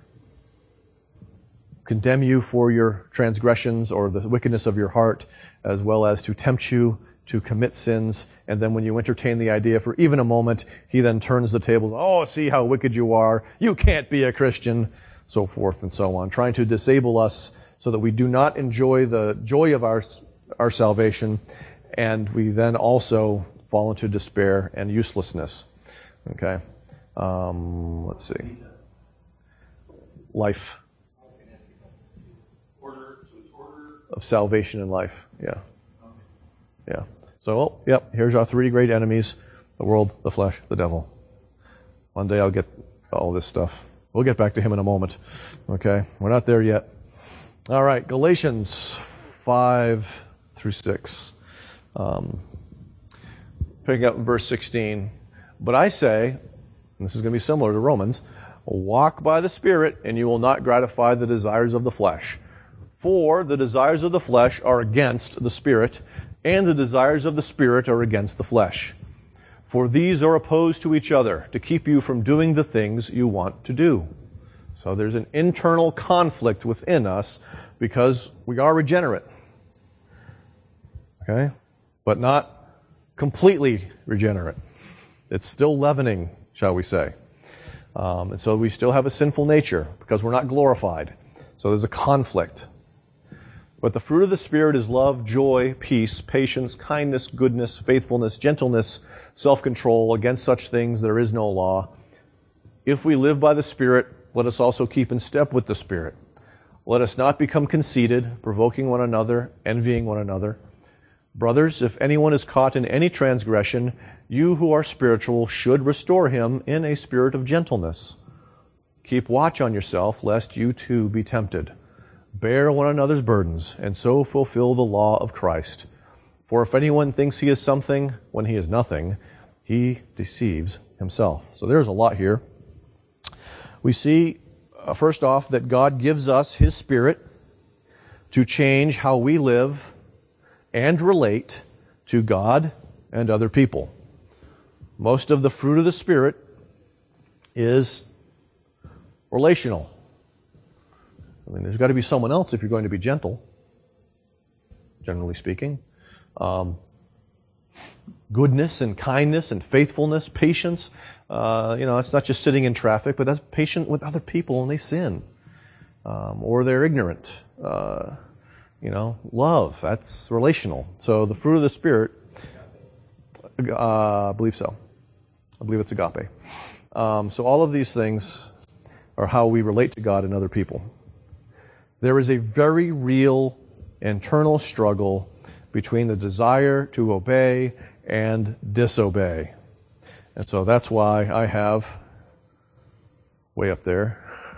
condemn you for your transgressions or the wickedness of your heart, as well as to tempt you to commit sins. And then when you entertain the idea for even a moment, he then turns the tables. Oh, see how wicked you are. You can't be a Christian, so forth and so on, trying to disable us so that we do not enjoy the joy of our, our salvation, and we then also fall into despair and uselessness. Okay. Um, let's see. Life. Of salvation and life. Yeah. Yeah. So, oh, yep, here's our three great enemies: the world, the flesh, the devil. One day I'll get all this stuff. We'll get back to him in a moment. Okay? We're not there yet. All right, Galatians five through six. Um, picking up in verse sixteen. But I say, and this is going to be similar to Romans, walk by the Spirit, and you will not gratify the desires of the flesh. For the desires of the flesh are against the Spirit, and the desires of the Spirit are against the flesh. For these are opposed to each other, to keep you from doing the things you want to do. So there's an internal conflict within us because we are regenerate. Okay? But not completely regenerate. It's still leavening, shall we say. Um, and so we still have a sinful nature because we're not glorified. So there's a conflict. But the fruit of the Spirit is love, joy, peace, patience, kindness, goodness, faithfulness, gentleness, self-control. Against such things there is no law. If we live by the Spirit, let us also keep in step with the Spirit. Let us not become conceited, provoking one another, envying one another. Brothers, if anyone is caught in any transgression, you who are spiritual should restore him in a spirit of gentleness. Keep watch on yourself, lest you too be tempted. Bear one another's burdens, and so fulfill the law of Christ. For if anyone thinks he is something when he is nothing, he deceives himself. So there's a lot here. We see, uh, first off, that God gives us His Spirit to change how we live and relate to God and other people. Most of the fruit of the Spirit is relational. I mean, there's got to be someone else if you're going to be gentle, generally speaking. Um, goodness and kindness and faithfulness, patience. Uh, you know, it's not just sitting in traffic, but that's patient with other people when they sin. Um, or they're ignorant. Uh, you know, love, that's relational. So the fruit of the Spirit, uh, I believe so. I believe it's agape. Um, so all of these things are how we relate to God and other people. There is a very real internal struggle between the desire to obey and disobey. And so that's why I have, way up there,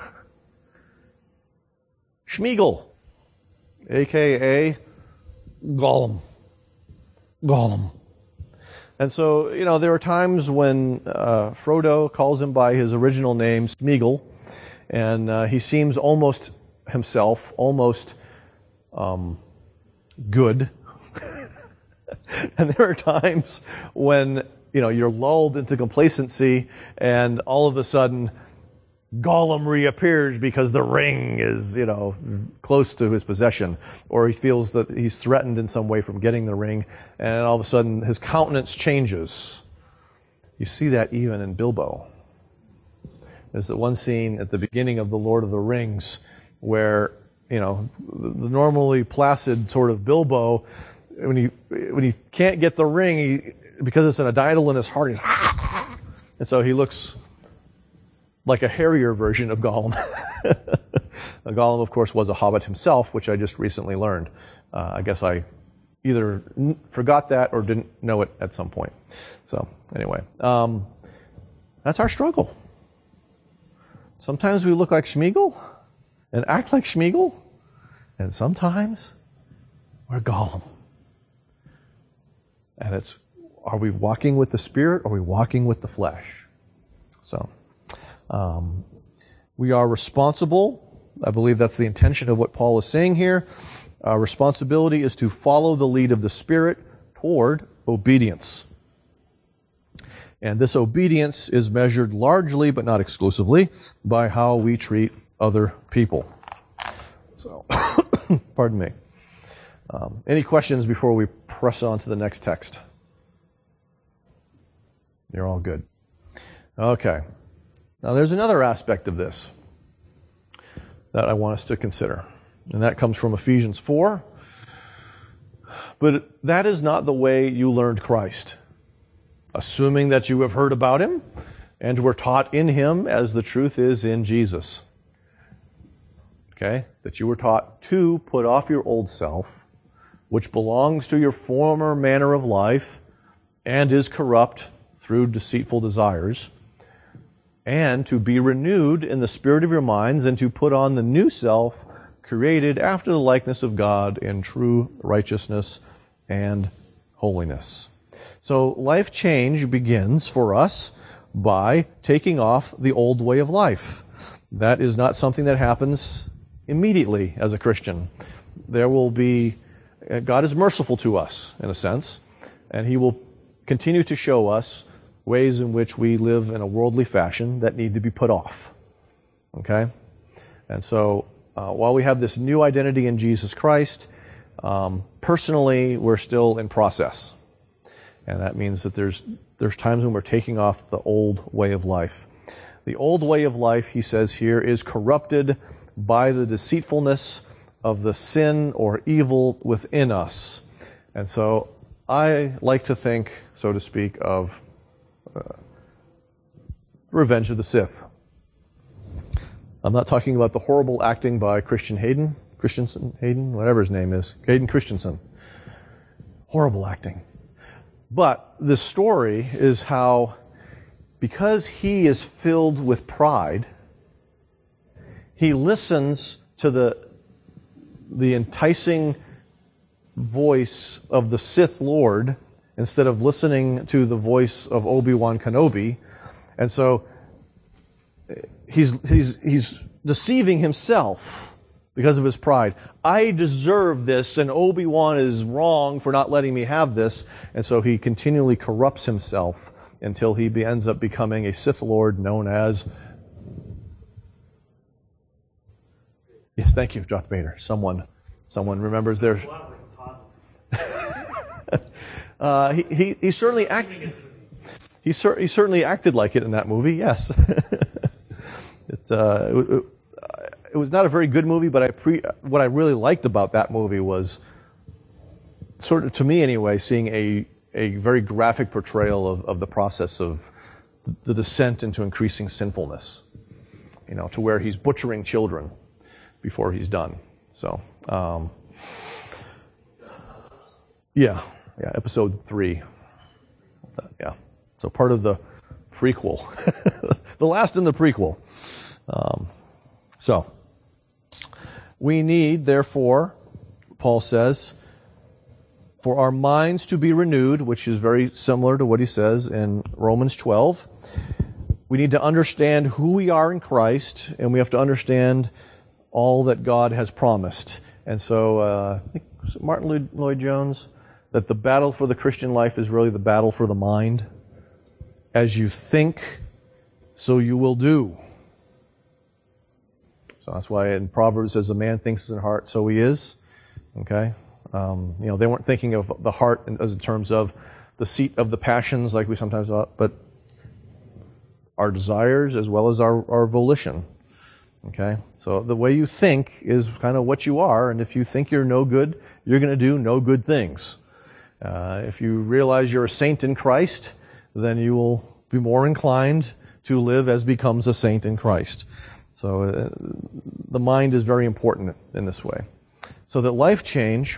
Schmeagol, a k a. Gollum. Gollum. And so, you know, there are times when uh, Frodo calls him by his original name, Smeagol, and uh, he seems almost himself, almost um, good. And there are times when, you know, you're lulled into complacency and all of a sudden Gollum reappears because the ring is, you know, close to his possession, or he feels that he's threatened in some way from getting the ring, and all of a sudden his countenance changes. You see that even in Bilbo. There's the one scene at the beginning of The Lord of the Rings where, you know, the normally placid sort of Bilbo, when he when he can't get the ring, he, because it's an idol in his heart, he's and so he looks like a hairier version of Gollum. Gollum, of course, was a hobbit himself, which I just recently learned. Uh, I guess I either n- forgot that or didn't know it at some point. So, anyway, um, that's our struggle. Sometimes we look like Schmeagol and act like Schmeagol, and sometimes we're Gollum. And it's, are we walking with the Spirit or are we walking with the flesh? So, Um, we are responsible. I believe that's the intention of what Paul is saying here. Our responsibility is to follow the lead of the Spirit toward obedience. And this obedience is measured largely, but not exclusively, by how we treat other people. So, pardon me. Um, any questions before we press on to the next text? You're all good. Okay. Now, there's another aspect of this that I want us to consider, and that comes from Ephesians four. But that is not the way you learned Christ, assuming that you have heard about him and were taught in him as the truth is in Jesus. Okay? That you were taught to put off your old self, which belongs to your former manner of life and is corrupt through deceitful desires, and to be renewed in the spirit of your minds, and to put on the new self, created after the likeness of God in true righteousness and holiness. So life change begins for us by taking off the old way of life. That is not something that happens immediately as a Christian. There will be, God is merciful to us, in a sense, and he will continue to show us ways in which we live in a worldly fashion that need to be put off. Okay? And so, uh, while we have this new identity in Jesus Christ, um, personally, we're still in process. And that means that there's there's times when we're taking off the old way of life. The old way of life, he says here, is corrupted by the deceitfulness of the sin or evil within us. And so, I like to think, so to speak, of Uh, Revenge of the Sith. I'm not talking about the horrible acting by Christian Hayden, Christensen, Hayden, whatever his name is, Hayden Christensen. Horrible acting. But the story is how, because he is filled with pride, he listens to the, the enticing voice of the Sith Lord instead of listening to the voice of Obi-Wan Kenobi. And so he's he's he's deceiving himself because of his pride. I deserve this, and Obi-Wan is wrong for not letting me have this. And so he continually corrupts himself until he be, ends up becoming a Sith Lord known as... Yes, thank you, Darth Vader. Someone, someone remembers their... uh, he, he, he certainly acted... He, cer- he certainly acted like it in that movie, yes. it, uh, it, it was not a very good movie, but I pre- what I really liked about that movie was, sort of to me anyway, seeing a, a very graphic portrayal of, of the process of the descent into increasing sinfulness, you know, to where he's butchering children before he's done. So, um, yeah, yeah, episode three. Yeah. So part of the prequel, the last in the prequel. Um, so we need, therefore, Paul says, for our minds to be renewed, which is very similar to what he says in Romans twelve. We need to understand who we are in Christ, and we have to understand all that God has promised. And so, uh, I think was it Martin Lloyd-Jones, that the battle for the Christian life is really the battle for the mind. As you think, so you will do. So that's why in Proverbs it says, a man thinks in his heart, so he is. Okay? Um, you know, they weren't thinking of the heart in, as in terms of the seat of the passions like we sometimes thought, but our desires as well as our, our volition. Okay? So the way you think is kind of what you are, and if you think you're no good, you're going to do no good things. Uh, if you realize you're a saint in Christ, then you will be more inclined to live as becomes a saint in Christ. So uh, the mind is very important in this way. So that life change,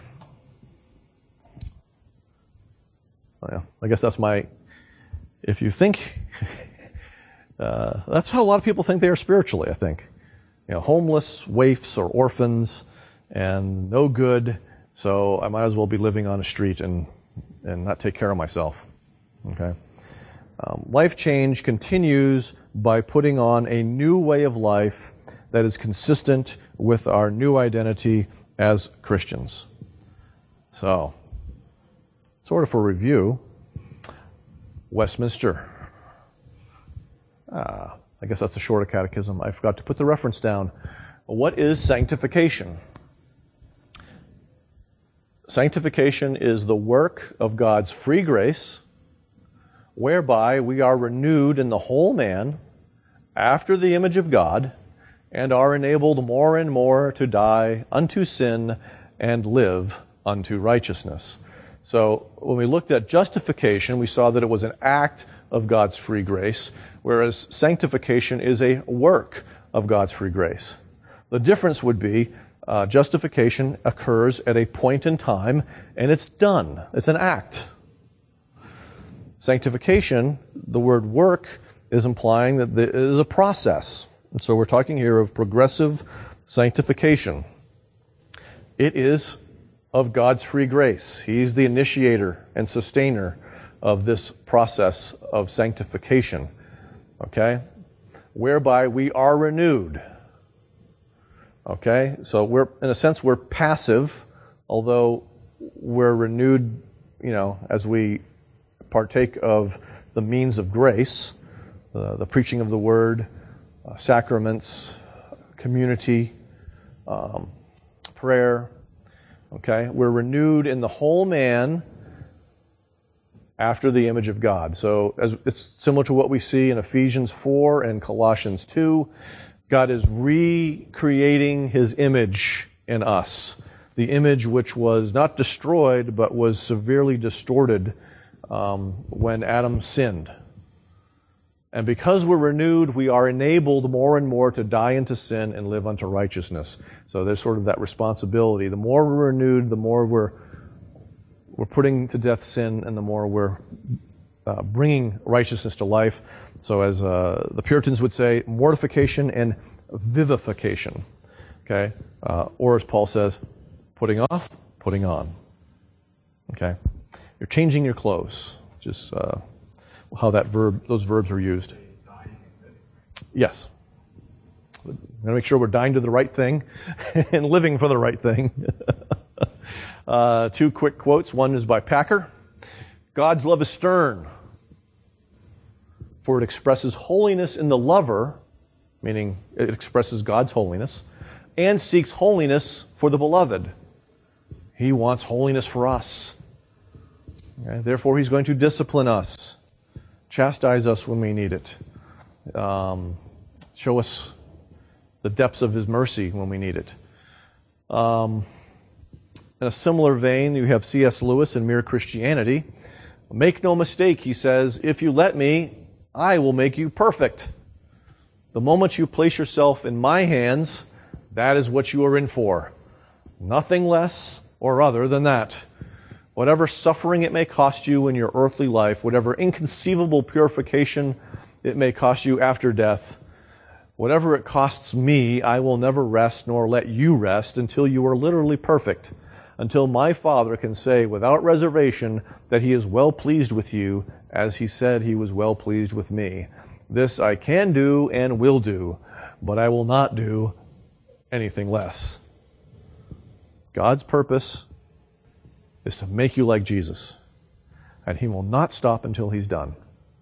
oh yeah, I guess that's my, if you think, uh, that's how a lot of people think they are spiritually, I think. You know, homeless, waifs, or orphans, and no good, so I might as well be living on a street and, and not take care of myself. Okay? Um, life change continues by putting on a new way of life that is consistent with our new identity as Christians. So, sort of for review, Westminster. Ah, I guess that's a shorter catechism. I forgot to put the reference down. What is sanctification? Sanctification is the work of God's free grace, whereby we are renewed in the whole man after the image of God and are enabled more and more to die unto sin and live unto righteousness. So when we looked at justification, we saw that it was an act of God's free grace, whereas sanctification is a work of God's free grace. The difference would be uh, justification occurs at a point in time and it's done. It's an act. Sanctification, the word work, is implying that there is a process. And so we're talking here of progressive sanctification. It is of God's free grace. He's the initiator and sustainer of this process of sanctification. Okay? Whereby we are renewed. Okay? So we're, in a sense, we're passive, although we're renewed, you know, as we partake of the means of grace, uh, the preaching of the word, uh, sacraments, community, um, prayer. Okay? We're renewed in the whole man after the image of God. So as it's similar to what we see in Ephesians four and Colossians two. God is recreating His image in us. The image which was not destroyed, but was severely distorted um, when Adam sinned. And because we're renewed, we are enabled more and more to die into sin and live unto righteousness. So there's sort of that responsibility. The more we're renewed, the more we're we're putting to death sin, and the more we're uh, bringing righteousness to life. So as uh, the Puritans would say, mortification and vivification. Okay? Uh, or as Paul says, putting off, putting on. Okay? You're changing your clothes. Just uh, how that verb, those verbs are used. Yes. We're going to make sure we're dying to the right thing and living for the right thing. uh, two quick quotes. One is by Packer. God's love is stern. for it expresses holiness in the lover, meaning it expresses God's holiness, and seeks holiness for the beloved. He wants holiness for us. Okay? Therefore, He's going to discipline us, chastise us when we need it, um, show us the depths of His mercy when we need it. Um, in a similar vein, you have C S Lewis in Mere Christianity. Make no mistake, he says, if you let me, I will make you perfect. The moment you place yourself in my hands, that is what you are in for. Nothing less or other than that. Whatever suffering it may cost you in your earthly life, whatever inconceivable purification it may cost you after death, whatever it costs me, I will never rest nor let you rest until you are literally perfect, until my Father can say without reservation that He is well pleased with you as He said He was well pleased with me. This I can do and will do, but I will not do anything less. God's purpose is to make you like Jesus, and He will not stop until He's done.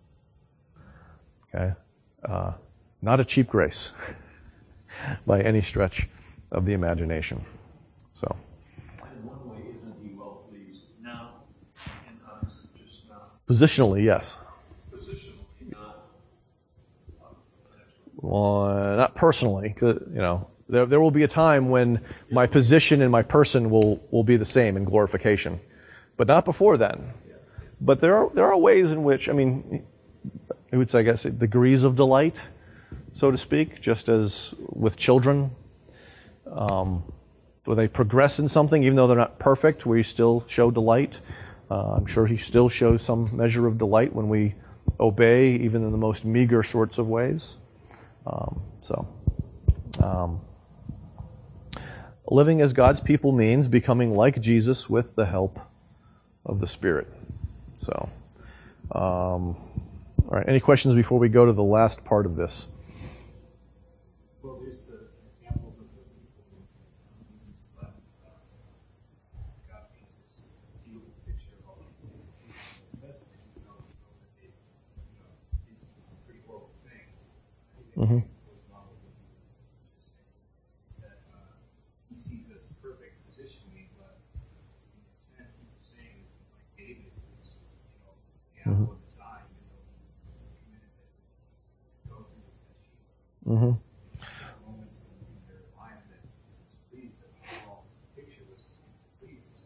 Okay? Uh, not a cheap grace by any stretch of the imagination. So. In one way, isn't He well pleased now in us, just not Positionally, yes. positionally, not uh, Well, not personally, 'cause, you know, there there will be a time when my position and my person will, will be the same in glorification, but not before then. But there are there are ways in which, I mean, I would say, I guess, degrees of delight, so to speak, just as with children, um, where they progress in something, even though they're not perfect, we still show delight. Uh, I'm sure He still shows some measure of delight when we obey, even in the most meager sorts of ways. Um, so, um, living as God's people means becoming like Jesus with the help of the Spirit. So, um, all right. Any questions before we go to the last part of this? Well, there's the examples of the people who let uh, God makes us view the picture of all these things. The best thing, you know, we know that they, you know, they do some pretty horrible things. Mm-hmm. That uh, He sees us perfect positionally, but in a sense, He was saying, like David was, you know, the apple of His eye, you know, he committed that adultery with Bathsheba. Mm-hmm. Moments in, in their life that was pleased, that the whole picture was pleased.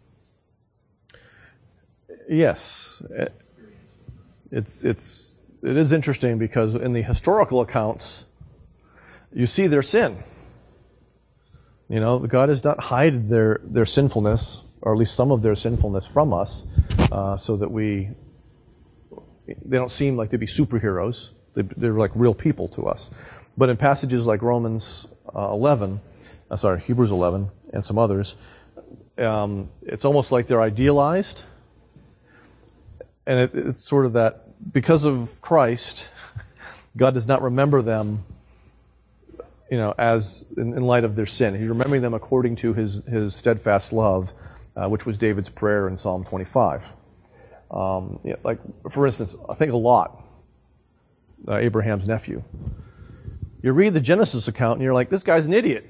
Yes. It's, it's, it is interesting because in the historical accounts, you see their sin. You know, God has not hidden their, their sinfulness, or at least some of their sinfulness from us, uh, so that we, they don't seem like to be superheroes. They, they're like real people to us. But in passages like Romans uh, eleven, uh, sorry, Hebrews eleven, and some others, um, it's almost like they're idealized. And it, it's sort of that, because of Christ, God does not remember them, you know, as in, in light of their sin. He's remembering them according to His, his steadfast love, uh, which was David's prayer in Psalm twenty-five. Um, yeah, like, for instance, I think a Lot, uh, Abraham's nephew. You read the Genesis account and you're like, this guy's an idiot.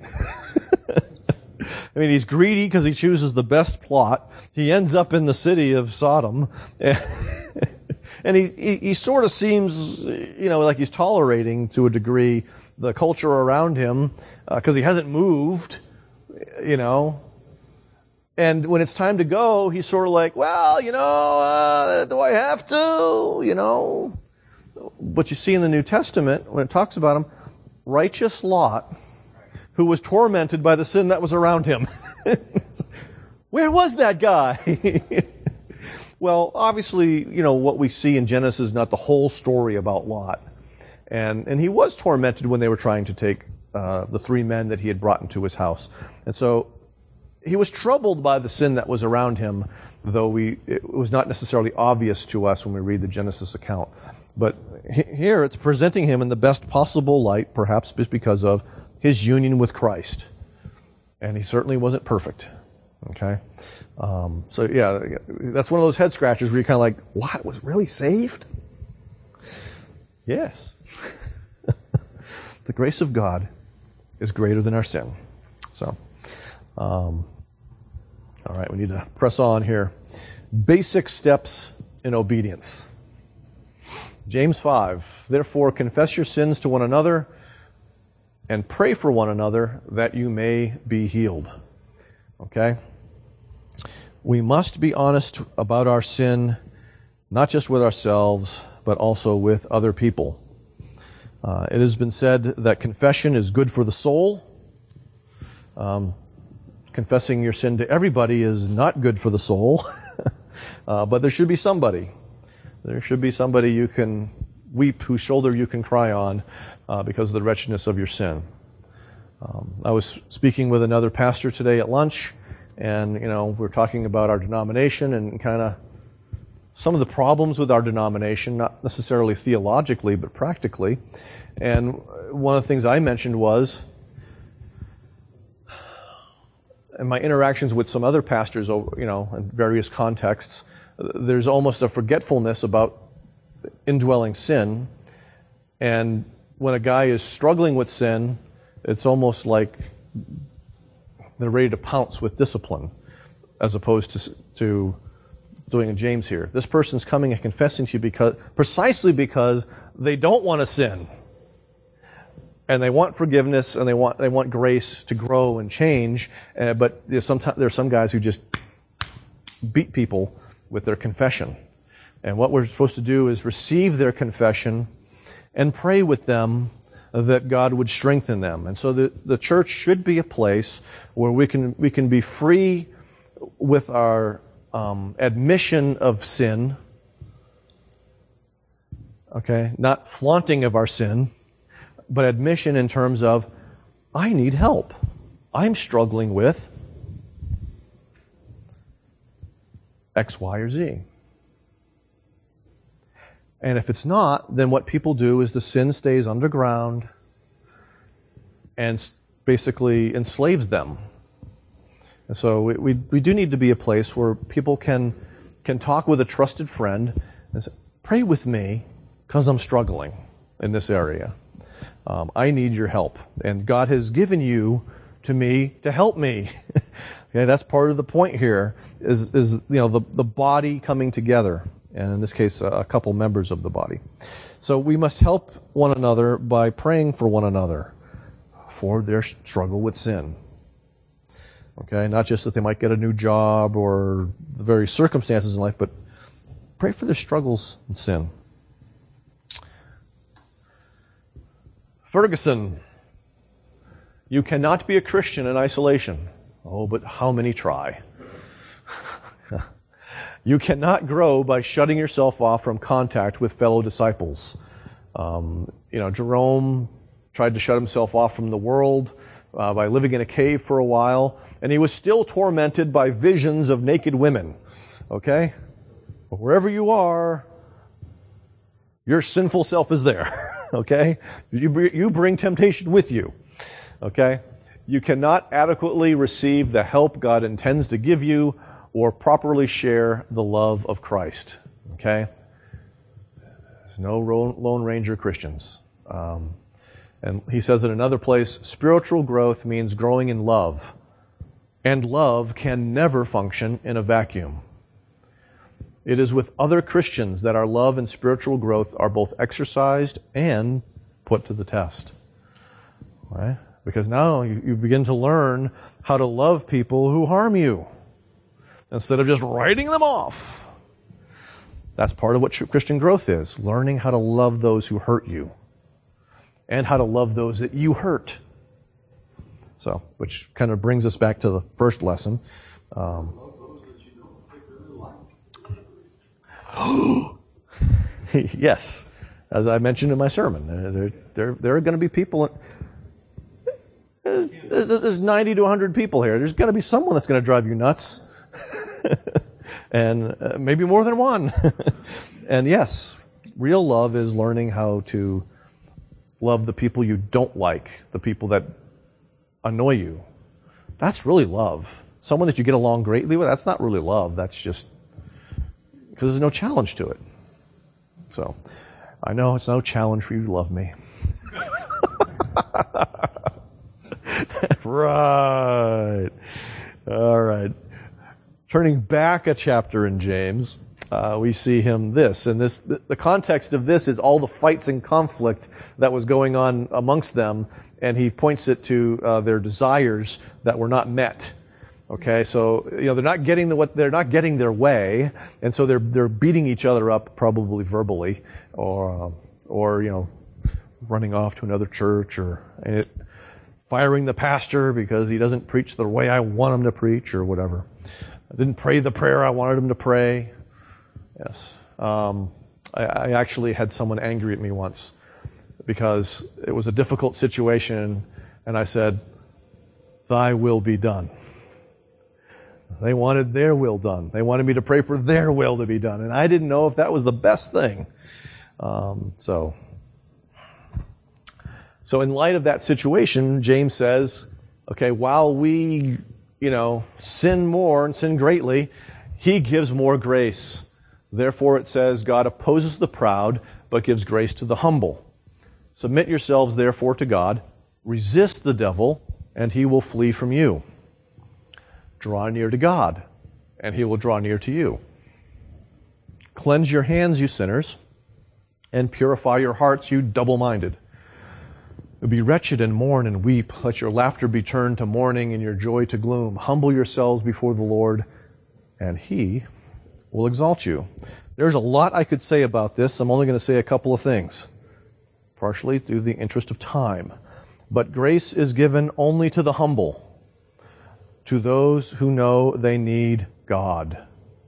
I mean, he's greedy because he chooses the best plot. He ends up in the city of Sodom. And he, he, he sort of seems, you know, like he's tolerating to a degree the culture around him because uh, he hasn't moved, you know. And when it's time to go, he's sort of like, well, you know, uh, do I have to, you know. But you see in the New Testament, when it talks about him, righteous Lot, who was tormented by the sin that was around him. Where was that guy? Well, obviously, you know, what we see in Genesis is not the whole story about Lot. And and he was tormented when they were trying to take uh, the three men that he had brought into his house. And so he was troubled by the sin that was around him, though we it was not necessarily obvious to us when we read the Genesis account. But here it's presenting him in the best possible light, perhaps just because of his union with Christ. And he certainly wasn't perfect. Okay? Um, so, yeah, that's one of those head scratchers where you're kind of like, Lot was really saved? Yes. The grace of God is greater than our sin. So, um, all right, we need to press on here. Basic steps in obedience. James five, therefore confess your sins to one another and pray for one another that you may be healed. Okay? We must be honest about our sin, not just with ourselves, but also with other people. Uh, it has been said that confession is good for the soul. Um, confessing your sin to everybody is not good for the soul, uh, but there should be somebody. There should be somebody you can weep, whose shoulder you can cry on uh, because of the wretchedness of your sin. Um, I was speaking with another pastor today at lunch, and you know we were talking about our denomination and kind of some of the problems with our denomination, not necessarily theologically, but practically. And one of the things I mentioned was, in my interactions with some other pastors, you know, in various contexts, there's almost a forgetfulness about indwelling sin. And when a guy is struggling with sin, it's almost like they're ready to pounce with discipline, as opposed to, to doing a James here. This person's coming and confessing to you because, precisely because they don't want to sin. And they want forgiveness and they want, they want grace to grow and change. Uh, but there's some, there are some guys who just beat people with their confession. And what we're supposed to do is receive their confession and pray with them that God would strengthen them. And so the, the church should be a place where we can, we can be free with our um, admission of sin, okay, not flaunting of our sin, but admission in terms of, I need help. I'm struggling with X, Y, or Z. And if it's not, then what people do is the sin stays underground and basically enslaves them. And so we, we, we do need to be a place where people can, can talk with a trusted friend and say, pray with me because I'm struggling in this area. Um, I need your help. And God has given you to me to help me. Okay, that's part of the point here is, is you know, the, the body coming together. And in this case, a couple members of the body. So we must help one another by praying for one another for their struggle with sin. Okay, not just that they might get a new job or the very circumstances in life, but pray for their struggles in sin. Ferguson, you cannot be a Christian in isolation. Oh, but how many try? You cannot grow by shutting yourself off from contact with fellow disciples. Um, you know, Jerome tried to shut himself off from the world uh, by living in a cave for a while, and he was still tormented by visions of naked women. Okay? But wherever you are, your sinful self is there. Okay? You, you bring temptation with you. Okay? You cannot adequately receive the help God intends to give you or properly share the love of Christ. Okay? There's no Lone Ranger Christians. Um, and he says in another place, spiritual growth means growing in love. And love can never function in a vacuum. It is with other Christians that our love and spiritual growth are both exercised and put to the test. Right? Because now you, you begin to learn how to love people who harm you instead of just writing them off. That's part of what Christian growth is, learning how to love those who hurt you and how to love those that you hurt. So, which kind of brings us back to the first lesson. Um, yes, as I mentioned in my sermon, there, there, there are going to be people. There's ninety to one hundred people here. There's going to be someone that's going to drive you nuts. And uh, maybe more than one. And yes, real love is learning how to love the people you don't like, the people that annoy you. That's really love. Someone that you get along greatly with, that's not really love. That's just because there's no challenge to it. So, I know it's no challenge for you to love me. Right. All right. Turning back a chapter in James, uh, we see him this. And this, the context of this is all the fights and conflict that was going on amongst them. And he points it to uh, their desires that were not met. Okay, so you know they're not getting the what they're not getting their way, and so they're they're beating each other up, probably verbally, or uh, or you know running off to another church, or it, firing the pastor because he doesn't preach the way I want him to preach, or whatever. I didn't pray the prayer I wanted him to pray. Yes, um, I, I actually had someone angry at me once because it was a difficult situation, and I said, "Thy will be done." They wanted their will done. They wanted me to pray for their will to be done. And I didn't know if that was the best thing. Um, so, so in light of that situation, James says, okay, while we, you know, sin more and sin greatly, he gives more grace. Therefore it says, God opposes the proud, but gives grace to the humble. Submit yourselves therefore to God. Resist the devil, and he will flee from you. Draw near to God, and he will draw near to you. Cleanse your hands, you sinners, and purify your hearts, you double-minded. Be wretched and mourn and weep. Let your laughter be turned to mourning and your joy to gloom. Humble yourselves before the Lord, and he will exalt you. There's a lot I could say about this. I'm only going to say a couple of things, partially through the interest of time. But grace is given only to the humble, to those who know they need God.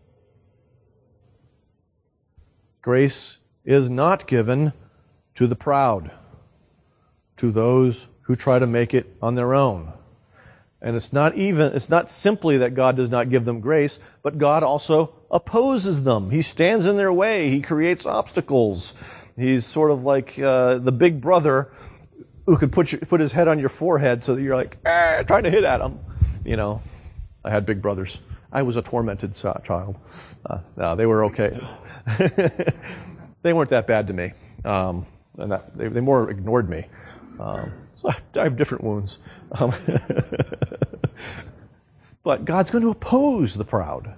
Grace is not given to the proud, to those who try to make it on their own. And it's not even, it's not simply that God does not give them grace, but God also opposes them. He stands in their way. He creates obstacles. He's sort of like uh, the big brother who could put your, put his head on your forehead so that you're like, ah, trying to hit at him. You know, I had big brothers. I was a tormented child. Uh, no, they were okay. They weren't that bad to me. Um, and that, they, they more ignored me. Um, so I have, I have different wounds. Um, but God's going to oppose the proud.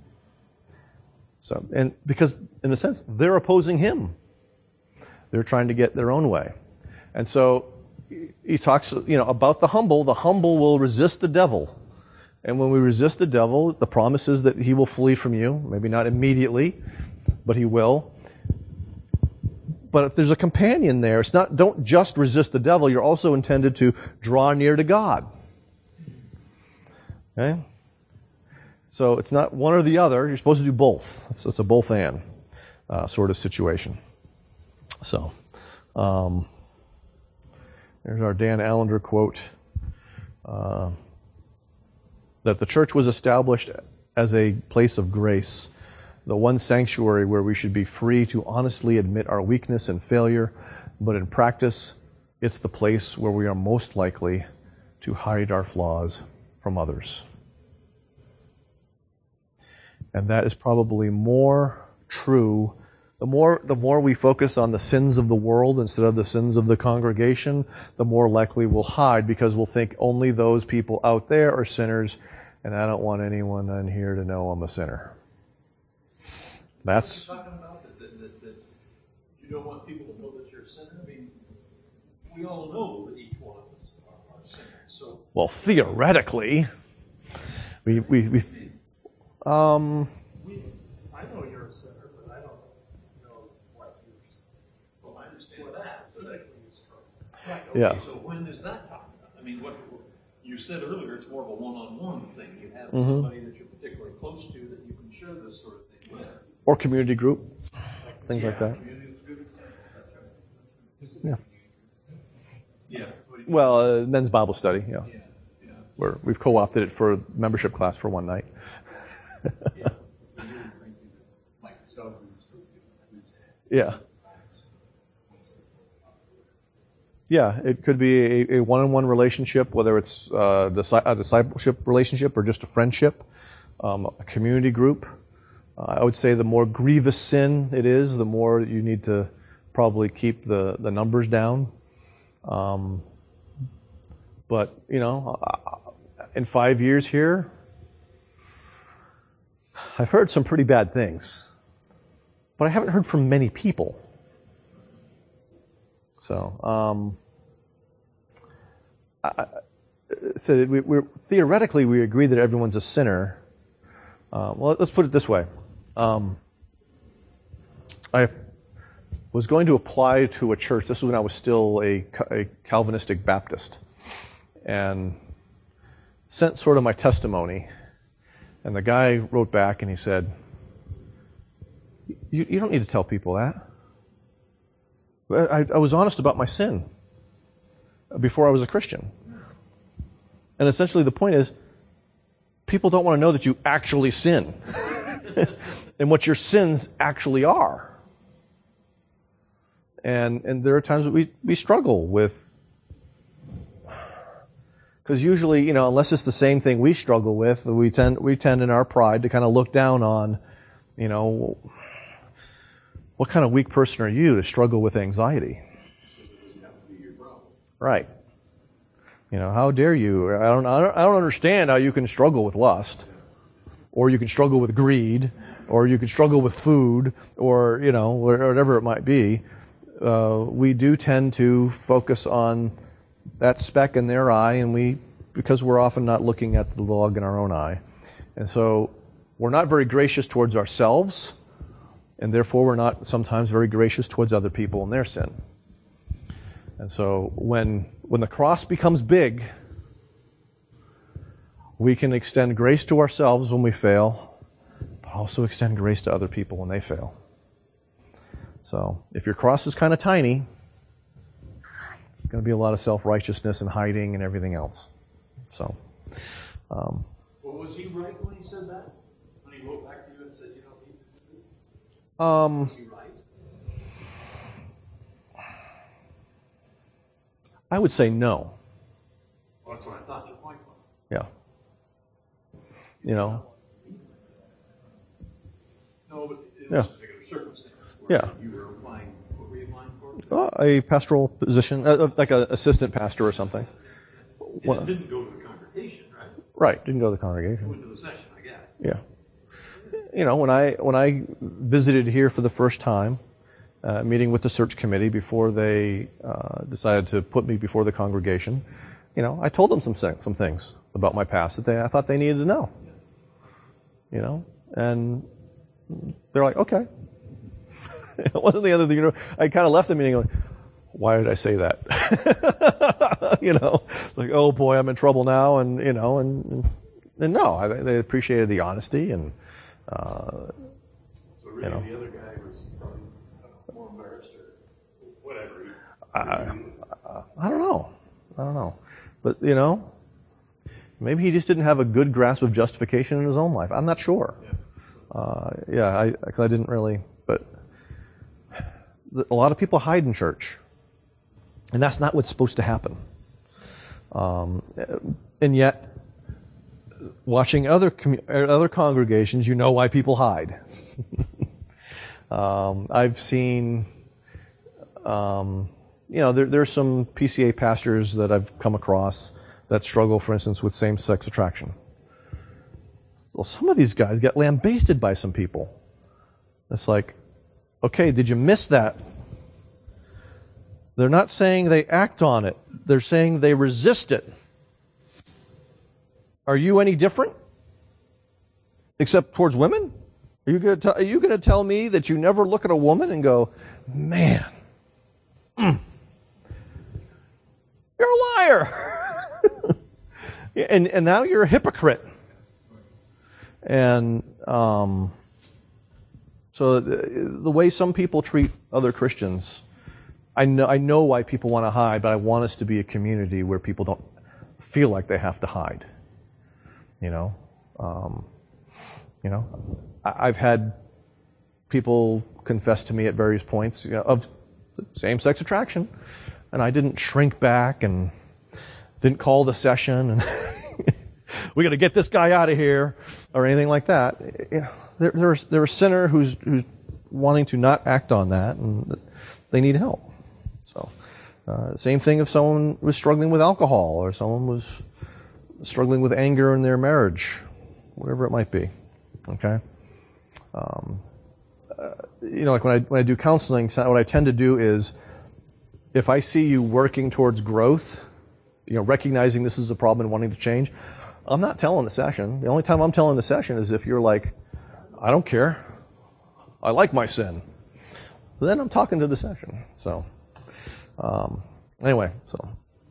So, and because, in a sense, they're opposing him. They're trying to get their own way. And so, he talks, you know, about the humble. The humble will resist the devil. And when we resist the devil, the promise is that he will flee from you. Maybe not immediately, but he will. But if there's a companion there, it's not, don't just resist the devil, you're also intended to draw near to God. Okay? So it's not one or the other, you're supposed to do both. It's, it's a both and uh, sort of situation. So, um, there's our Dan Allender quote, uh, that the church was established as a place of grace, the one sanctuary where we should be free to honestly admit our weakness and failure, but in practice, it's the place where we are most likely to hide our flaws from others. And that is probably more true. The more, the more we focus on the sins of the world instead of the sins of the congregation, the more likely we'll hide because we'll think only those people out there are sinners, and I don't want anyone in here to know I'm a sinner. That's. What are you talking about? That, that, that, that you don't want people to know that you're a sinner? I mean, we all know that each one of us are, are sinners. So. Well, theoretically, we we we. Um. We, I know you're a sinner, but I don't know what you're. Well, I understand What that. specifically you struggle. Right. Okay, Yeah. so when is that talking about? I mean, what you said earlier, it's more of a one-on-one thing. You have Mm-hmm. somebody that you're particularly close to that you can share this sort of thing with. Or community group, things like that. Community group. Yeah. Yeah. Well, uh, men's Bible study. Yeah. Yeah. Yeah. Where we've co-opted it for a membership class for one night. Yeah. Yeah. Yeah, it could be a, a one-on-one relationship, whether it's uh, a discipleship relationship or just a friendship, um, a community group. Uh, I would say the more grievous sin it is, the more you need to probably keep the, the numbers down. Um, but, you know, in five years here, I've heard some pretty bad things. But I haven't heard from many people. So, um, I, so we, we're, theoretically, we agree that everyone's a sinner. Uh, well, let's put it this way. Um, I was going to apply to a church. This was when I was still a, a Calvinistic Baptist, and sent sort of my testimony. And the guy wrote back and he said, You, you don't need to tell people that. I, I was honest about my sin before I was a Christian. And essentially the point is, people don't want to know that you actually sin and what your sins actually are. And and there are times that we, we struggle with, because usually, you know, unless it's the same thing we struggle with, we tend we tend in our pride to kind of look down on, you know, what kind of weak person are you to struggle with anxiety? Right. You know, how dare you? I don't, I don't, I don't understand how you can struggle with lust, or you can struggle with greed, or you can struggle with food, or, you know, whatever it might be. Uh, we do tend to focus on that speck in their eye, and we, because we're often not looking at the log in our own eye. And so we're not very gracious towards ourselves, and therefore we're not sometimes very gracious towards other people in their sin. And so when when the cross becomes big, we can extend grace to ourselves when we fail, but also extend grace to other people when they fail. So if your cross is kind of tiny, it's going to be a lot of self-righteousness and hiding and everything else. So, um, Well, was he right when he said that? When he wrote back to you and said you don't need to do this? um, Was he right? I would say no. Well, that's what I thought your point was. Yeah. You know. No, but it Yeah. was a particular circumstance where Yeah. you were applying, what were you applying for? Uh, a pastoral position, uh, like an assistant pastor or something. And Well, it didn't go to the congregation, right? right, didn't go to the It congregation. went to the session, I guess. Yeah. You know, when I when I visited here for the first time, uh, meeting with the search committee before they uh, decided to put me before the congregation, you know, I told them some some things about my past that they I thought they needed to know. You know, and they're like, okay. It wasn't the end of the universe. I kind of left the meeting going, why did I say that? You know, it's like, oh boy, I'm in trouble now, and you know, and and no, I, they appreciated the honesty, and uh, So really, You know. the other guy was probably I don't know, more embarrassed or whatever. He- I, I don't know, I don't know, but you know, maybe he just didn't have a good grasp of justification in his own life. I'm not sure. Uh, yeah, I because I didn't really, but a lot of people hide in church, and that's not what's supposed to happen. Um, and yet, watching other commu- other congregations, you know why people hide. um, I've seen, um, you know, there, there's some P C A pastors that I've come across that struggle, for instance, with same-sex attraction. Well, some of these guys get lambasted by some people. It's like, okay, did you miss that? They're not saying they act on it. They're saying they resist it. Are you any different? Except towards women? Are you going to, are you going to tell me that you never look at a woman and go, man, mm, you're a liar. and, and now you're a hypocrite. And um, so the, the way some people treat other Christians, I know, I know why people want to hide, but I want us to be a community where people don't feel like they have to hide. You know, um, you know, I, I've had people confess to me at various points, you know, of same-sex attraction, and I didn't shrink back and didn't call the session and we got to get this guy out of here or anything like that. You know, there, there's there a sinner who's who's wanting to not act on that, and they need help. So, uh, same thing if someone was struggling with alcohol or someone was struggling with anger in their marriage, whatever it might be. Okay? Um, uh, you know, like when I, when I do counseling, what I tend to do is, if I see you working towards growth, you know, recognizing this is a problem and wanting to change, I'm not telling the session. The only time I'm telling the session is if you're like, I don't care. I like my sin. Then I'm talking to the session. So, um, anyway, so,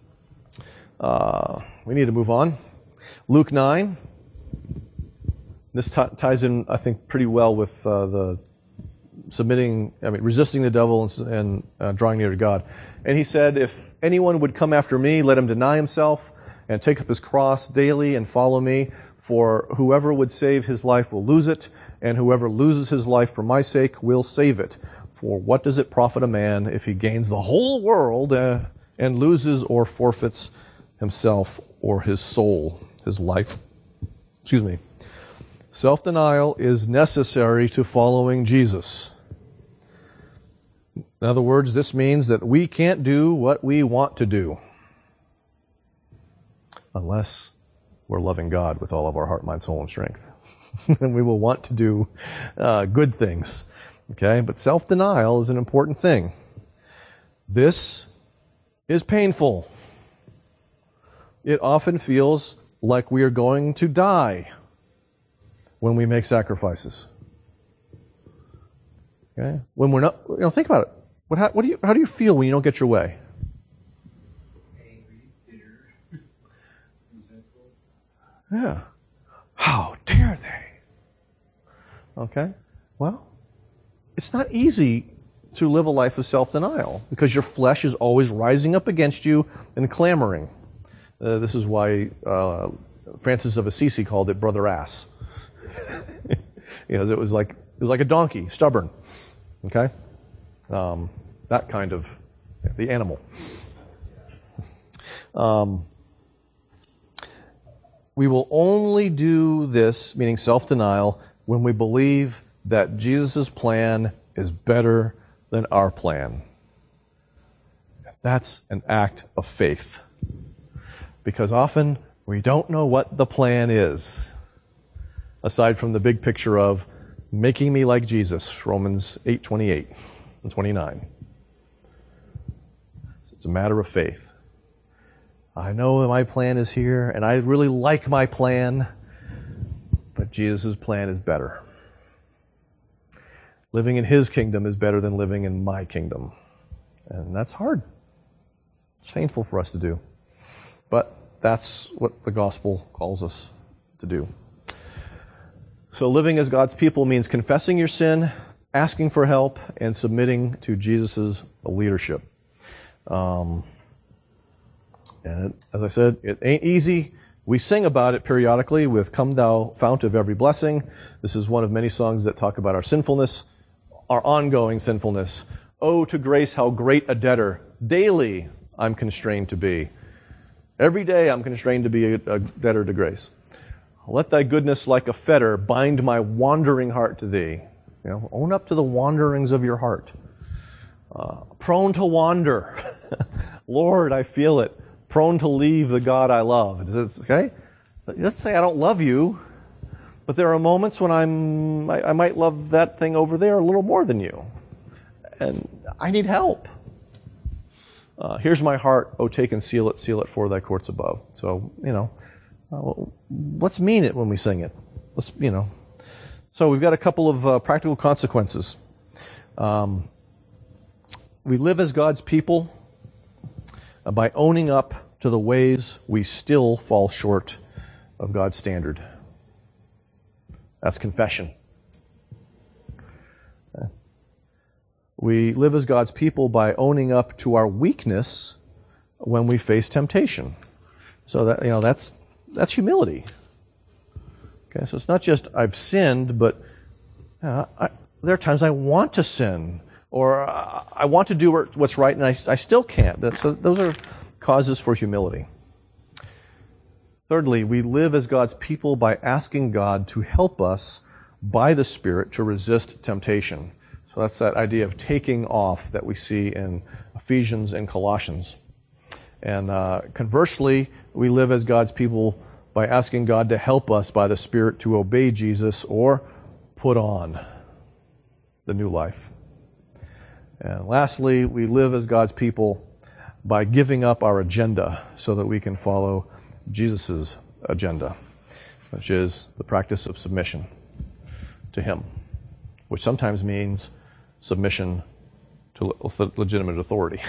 uh, we need to move on. Luke nine. This t- ties in, I think, pretty well with uh, the submitting, I mean, resisting the devil and, and uh, drawing near to God. And he said, if anyone would come after me, let him deny himself and take up his cross daily and follow me. For whoever would save his life will lose it, and whoever loses his life for my sake will save it. For what does it profit a man if he gains the whole world uh, and loses or forfeits himself or his soul, his life? Excuse me. Self-denial is necessary to following Jesus. In other words, this means that we can't do what we want to do unless we're loving God with all of our heart, mind, soul, and strength. And we will want to do uh, good things. Okay? But self-denial is an important thing. This is painful. It often feels like we are going to die when we make sacrifices. Okay? When we're not, you know, think about it. What, how, what do you, how do you feel when you don't get your way? Angry, bitter, resentful. Yeah. How dare they? Okay? Well, it's not easy to live a life of self-denial because your flesh is always rising up against you and clamoring. Uh, this is why uh, Francis of Assisi called it brother ass. Because it was like it was like a donkey, stubborn. Okay? Um, that kind of, yeah, the animal. Um, we will only do this, meaning self-denial, when we believe that Jesus' plan is better than our plan. That's an act of faith. Because often we don't know what the plan is, aside from the big picture of making me like Jesus, Romans eight twenty-eight and twenty-nine. It's a matter of faith. I know that my plan is here, and I really like my plan, but Jesus' plan is better. Living in His kingdom is better than living in my kingdom. And that's hard. It's painful for us to do. But that's what the gospel calls us to do. So living as God's people means confessing your sin, asking for help, and submitting to Jesus' leadership. Um, and as I said, it ain't easy. We sing about it periodically with Come Thou Fount of Every Blessing. This is one of many songs that talk about our sinfulness, our ongoing sinfulness. Oh, to grace, how great a debtor daily I'm constrained to be. Every day I'm constrained to be a, a debtor to grace. Let thy goodness like a fetter bind my wandering heart to thee. You know, own up to the wanderings of your heart. Uh, prone to wander. Lord, I feel it. Prone to leave the God I love. Okay? Let's say I don't love you, but there are moments when I'm, I, I might love that thing over there a little more than you. And I need help. Uh, here's my heart, oh, take and seal it, seal it for thy courts above. So, you know, uh, let's mean it when we sing it. Let's, you know. So we've got a couple of uh, practical consequences. Um, we live as God's people uh, by owning up to the ways we still fall short of God's standard. That's confession. We live as God's people by owning up to our weakness when we face temptation. So that, you know, that's that's humility. Okay, so it's not just I've sinned, but uh, I, there are times I want to sin, or I, I want to do what's right, and I, I still can't. That, so those are causes for humility. Thirdly, we live as God's people by asking God to help us by the Spirit to resist temptation. So that's that idea of taking off that we see in Ephesians and Colossians. And uh, conversely, we live as God's people by asking God to help us by the Spirit to obey Jesus or put on the new life. And lastly, we live as God's people by giving up our agenda so that we can follow Jesus' agenda, which is the practice of submission to Him, which sometimes means submission to le- legitimate authority.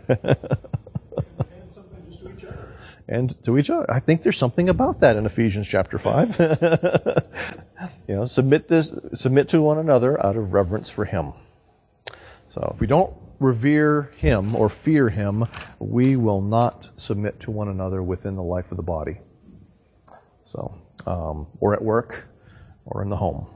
And sometimes to each other. And to each other. I think there's something about that in Ephesians chapter five. You know, submit this, submit to one another out of reverence for Him. So if we don't revere Him or fear Him, we will not submit to one another within the life of the body. So, um, or at work, or in the home.